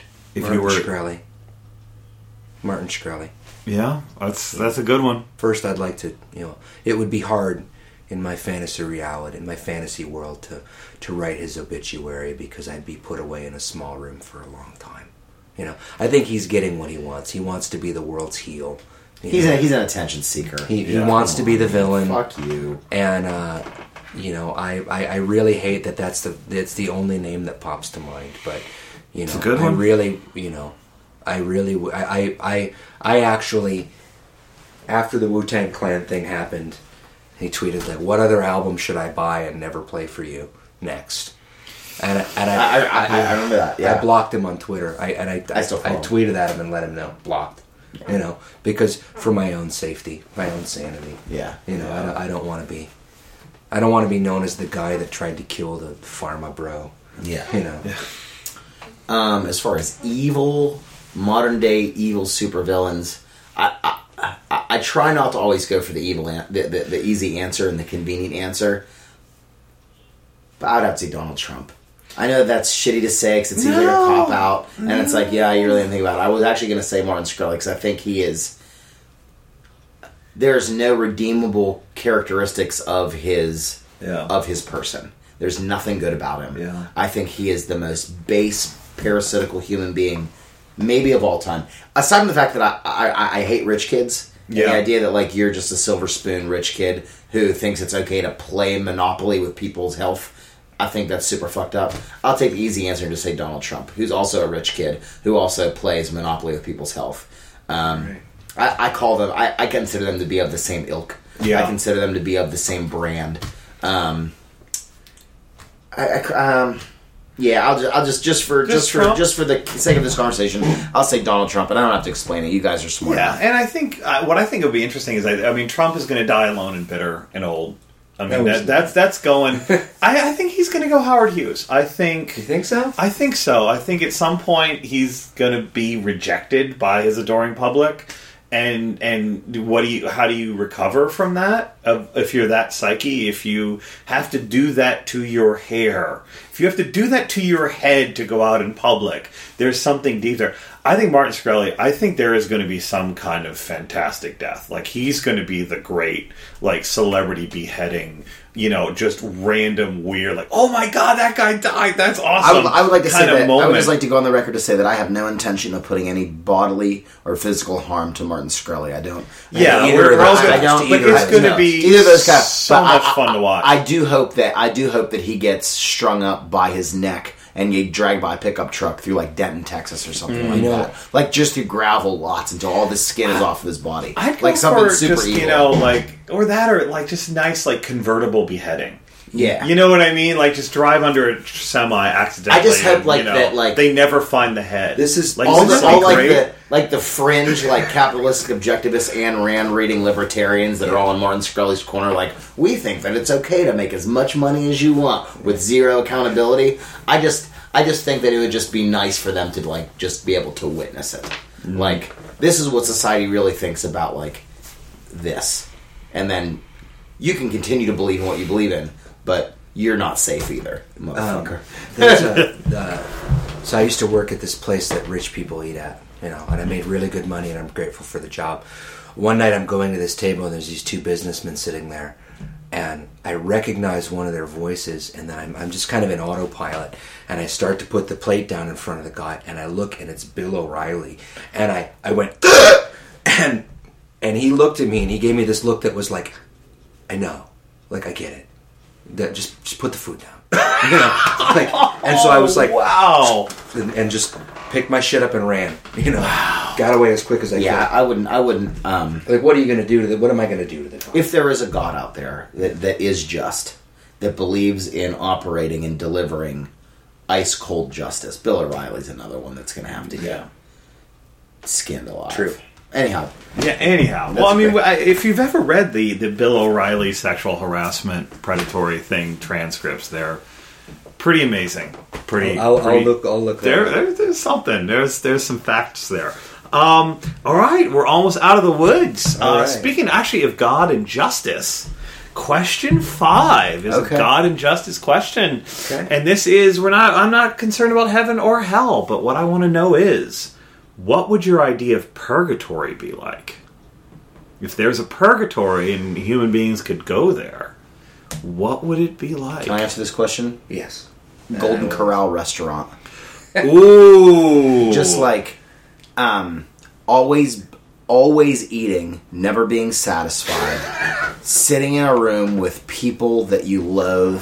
Martin Shkreli. Yeah, that's a good one. First, I'd like to, it would be hard in my fantasy reality, in my fantasy world, to write his obituary because I'd be put away in a small room for a long time. I think he's getting what he wants. He wants to be the world's heel. He's an attention seeker. He wants to be the villain. Fuck you. And I really hate that that's the only name that pops to mind. But it's a good one. I actually, after the Wu-Tang Clan thing happened, he tweeted like, "What other album should I buy and never play for you?" next. And I remember that. Yeah. I blocked him on Twitter. I still follow him. tweeted at him and let him know blocked. You know, because for my own safety, my own sanity. Yeah. You know, I don't want to be. I don't want to be known as the guy that tried to kill the pharma bro. Yeah. You know. Yeah. As far as evil, modern day evil supervillains, I try not to always go for the evil, the easy answer and the convenient answer. But I would have to say Donald Trump. I know that's shitty to say because it's easy to cop out, and it's like, yeah, you really didn't think about it. I was actually going to say Martin Shkreli because I think he is. There's no redeemable characteristics of his person. There's nothing good about him. Yeah. I think he is the most base, parasitical human being, maybe of all time. Aside from the fact that I hate rich kids. Yeah. And the idea that like you're just a silver spoon rich kid who thinks it's okay to play Monopoly with people's health. I think that's super fucked up. I'll take the easy answer and just say Donald Trump, who's also a rich kid who also plays Monopoly with people's health. Right. I call them. I consider them to be of the same ilk. Yeah. I consider them to be of the same brand. Yeah, I'll just for the sake of this conversation, I'll say Donald Trump, and I don't have to explain it. You guys are smart. Yeah, enough. and I think what I think would be interesting is I mean Trump is going to die alone and bitter and old. I mean that's going. I think he's going to go Howard Hughes. You think so? I think so. I think at some point he's going to be rejected by his adoring public. And how do you recover from that? If you're that psyche, if you have to do that to your hair, if you have to do that to your head to go out in public, there's something deep there. I think Martin Shkreli, I think there is going to be some kind of fantastic death. Like he's going to be the great like celebrity beheading, you know, just random weird, like, oh my god, that guy died. That's awesome. I would like to say that. Moment. I would just like to go on the record to say that I have no intention of putting any bodily or physical harm to Martin Shkreli. I don't. Yeah, either we're all of those good. guys. But it's going to be either of those guys. so much fun to watch. I do hope that he gets strung up by his neck and you dragged by a pickup truck through like Denton, Texas, or something like that. Like just through gravel lots until all the skin is off of his body. I'd go like something for super just, evil. you know, like or that or like just nice like convertible beheading. Yeah. You know what I mean? Like just drive under a semi accidentally. I just hope and, like you know, that like they never find the head. This is like all isn't the that all great? like the fringe like capitalistic objectivists Ayn Rand reading libertarians that are all in Martin Shkreli's corner. Like we think that it's okay to make as much money as you want with zero accountability. I just think that it would just be nice for them to like just be able to witness it. Like this is what society really thinks about like this, and then you can continue to believe in what you believe in, but you're not safe either, motherfucker. So I used to work at this place that rich people eat at, you know, and I made really good money, and I'm grateful for the job. One night I'm going to this table, and there's these two businessmen sitting there, and I recognize one of their voices, and then I'm just kind of in autopilot, and I start to put the plate down in front of the guy, and I look, and it's Bill O'Reilly, and I went, and he looked at me, and he gave me this look that was like, I know, like I get it. Just put the food down, you know. Like, and so I was like, wow, and just picked my shit up and ran. You know, got away as quick as I could. Yeah, I wouldn't. Like, what are you going to do to the? What am I going to do to the dog? If there is a God out there that is just, that believes in operating and delivering ice cold justice, Bill O'Reilly's another one that's going to have to get skinned alive. True. Anyhow. Well, I mean, if you've ever read the Bill O'Reilly sexual harassment predatory thing transcripts, they're pretty amazing. I'll look. There's something. There's some facts there. All right, we're almost out of the woods. Right. Speaking actually of God and justice, question 5 is a God and justice question, and this is I'm not concerned about heaven or hell, but what I want to know is, what would your idea of purgatory be like? If there's a purgatory and human beings could go there, what would it be like? Can I answer this question? Yes. Golden Corral restaurant. Ooh. Just like always eating, never being satisfied, sitting in a room with people that you loathe,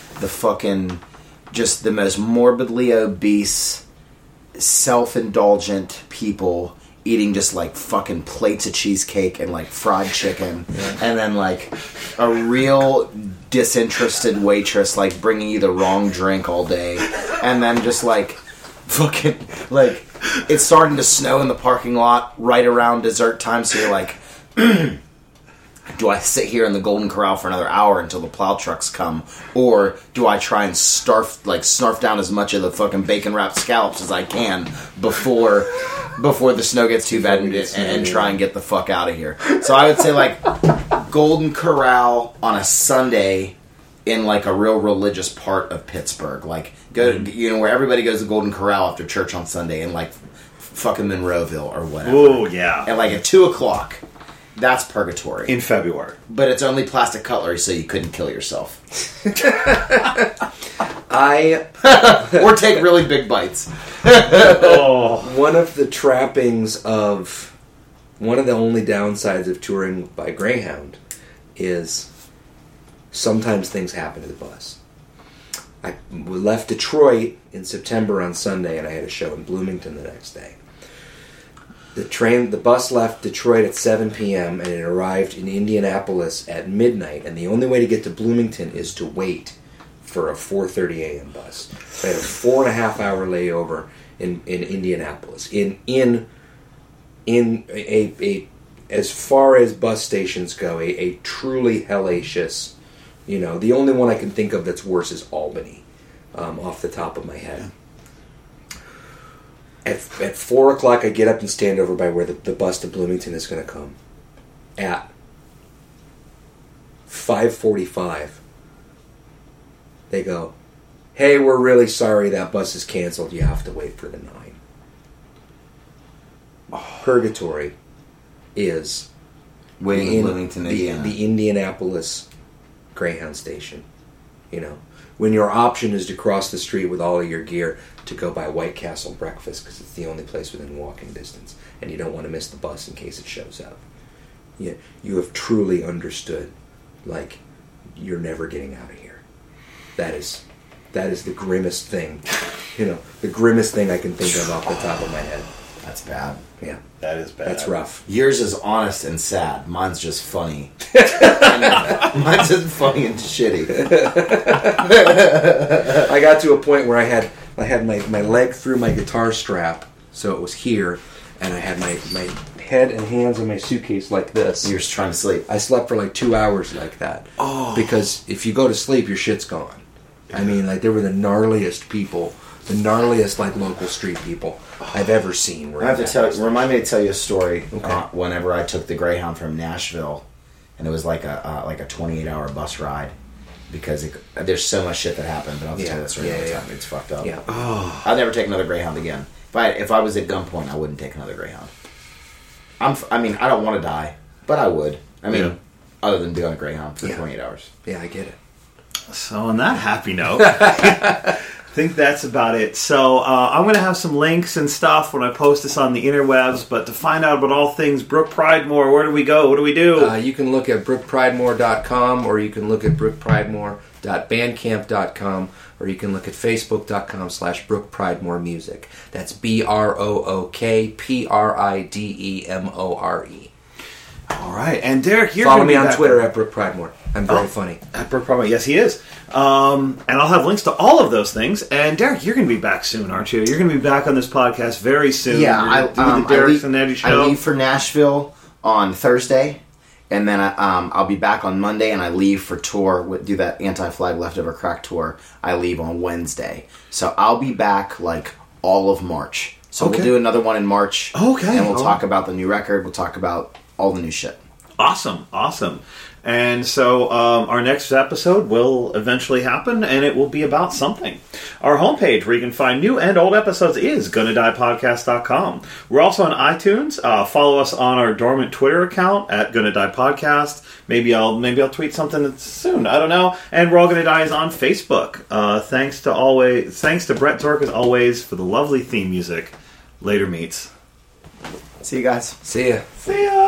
just the most morbidly obese, self-indulgent people eating just like fucking plates of cheesecake and like fried chicken, and then like a real disinterested waitress like bringing you the wrong drink all day, and then just like fucking like it's starting to snow in the parking lot right around dessert time, so you're like, do I sit here in the Golden Corral for another hour until the plow trucks come, or do I try and snarf down as much of the fucking bacon wrapped scallops as I can before the snow gets too bad and try and get the fuck out of here? So I would say like Golden Corral on a Sunday in like a real religious part of Pittsburgh, like where everybody goes to Golden Corral after church on Sunday in like fucking Monroeville or whatever. Oh yeah, and like at 2:00. That's purgatory. In February. But it's only plastic cutlery, so you couldn't kill yourself. Or take really big bites. One of the trappings of... One of the only downsides of touring by Greyhound is sometimes things happen to the bus. I left Detroit in September on Sunday, and I had a show in Bloomington the next day. The bus left Detroit at 7 p.m. and it arrived in Indianapolis at midnight. And the only way to get to Bloomington is to wait for a 4:30 a.m. bus. I had a 4.5-hour layover in Indianapolis. In a as far as bus stations go, a truly hellacious. The only one I can think of that's worse is Albany, off the top of my head. At 4 o'clock, I get up and stand over by where the bus to Bloomington is going to come. At 5:45, they go, "Hey, we're really sorry that bus is canceled. You have to wait for the 9." Purgatory is waiting in Bloomington, Indiana. The Indianapolis Greyhound station. When your option is to cross the street with all of your gear to go buy White Castle breakfast because it's the only place within walking distance, and you don't want to miss the bus in case it shows up. You have truly understood, like, you're never getting out of here. That is the grimmest thing, the grimmest thing I can think of off the top of my head. That's bad. Yeah. That is bad. That's rough. Yours is honest and sad. Mine's just funny. Mine's just funny and shitty. I got to a point where I had my leg through my guitar strap, so it was here, and I had my head and hands in my suitcase like this. You're just trying to sleep. I slept for like 2 hours like that. Oh. Because if you go to sleep, your shit's gone. I mean, like, they were the gnarliest people, the gnarliest, like, local street people I've ever seen. I have to remind me to tell you a story. Okay. Whenever I took the Greyhound from Nashville, and it was like a 28-hour bus ride, because there's so much shit that happened. But I'll have to tell you that story another time. It's fucked up. Yeah. Oh. I'd never take another Greyhound again. If I was at gunpoint, I wouldn't take another Greyhound. I don't want to die, but I would. Other than doing a Greyhound for 28 hours. Yeah, I get it. So on that happy note, I think that's about it. So I'm going to have some links and stuff when I post this on the interwebs, but to find out about all things Brooke Pridemore, where do we go? What do we do? You can look at brookepridemore.com, or you can look at brookepridemore.bandcamp.com, or you can look at facebook.com/brookepridemore music. That's BROOKPRIDEMORE. All right, and Derek, you're follow me on Twitter at Brooke Pridemore. I'm very funny. At Brooke Pridemore, yes, he is. And I'll have links to all of those things. And Derek, you're going to be back soon, aren't you? You're going to be back on this podcast very soon. Yeah, the Derek and Eddie show. I leave for Nashville on Thursday, and then I'll be back on Monday, and I leave for tour. Do that Anti-Flag Leftover Crack tour. I leave on Wednesday, so I'll be back like all of March. So we'll do another one in March. Okay, and we'll talk about the new record. We'll talk about all the new shit. Awesome. And so our next episode will eventually happen, and it will be about something. Our homepage, where you can find new and old episodes, is GonnaDiePodcast.com. We're also on iTunes. Follow us on our dormant Twitter account at Gonna Die Podcast. Maybe I'll tweet something soon. I don't know. And We're All Gonna Die is on Facebook. Thanks to Brett Zork as always for the lovely theme music. Later, meets. See you guys. See ya. See ya.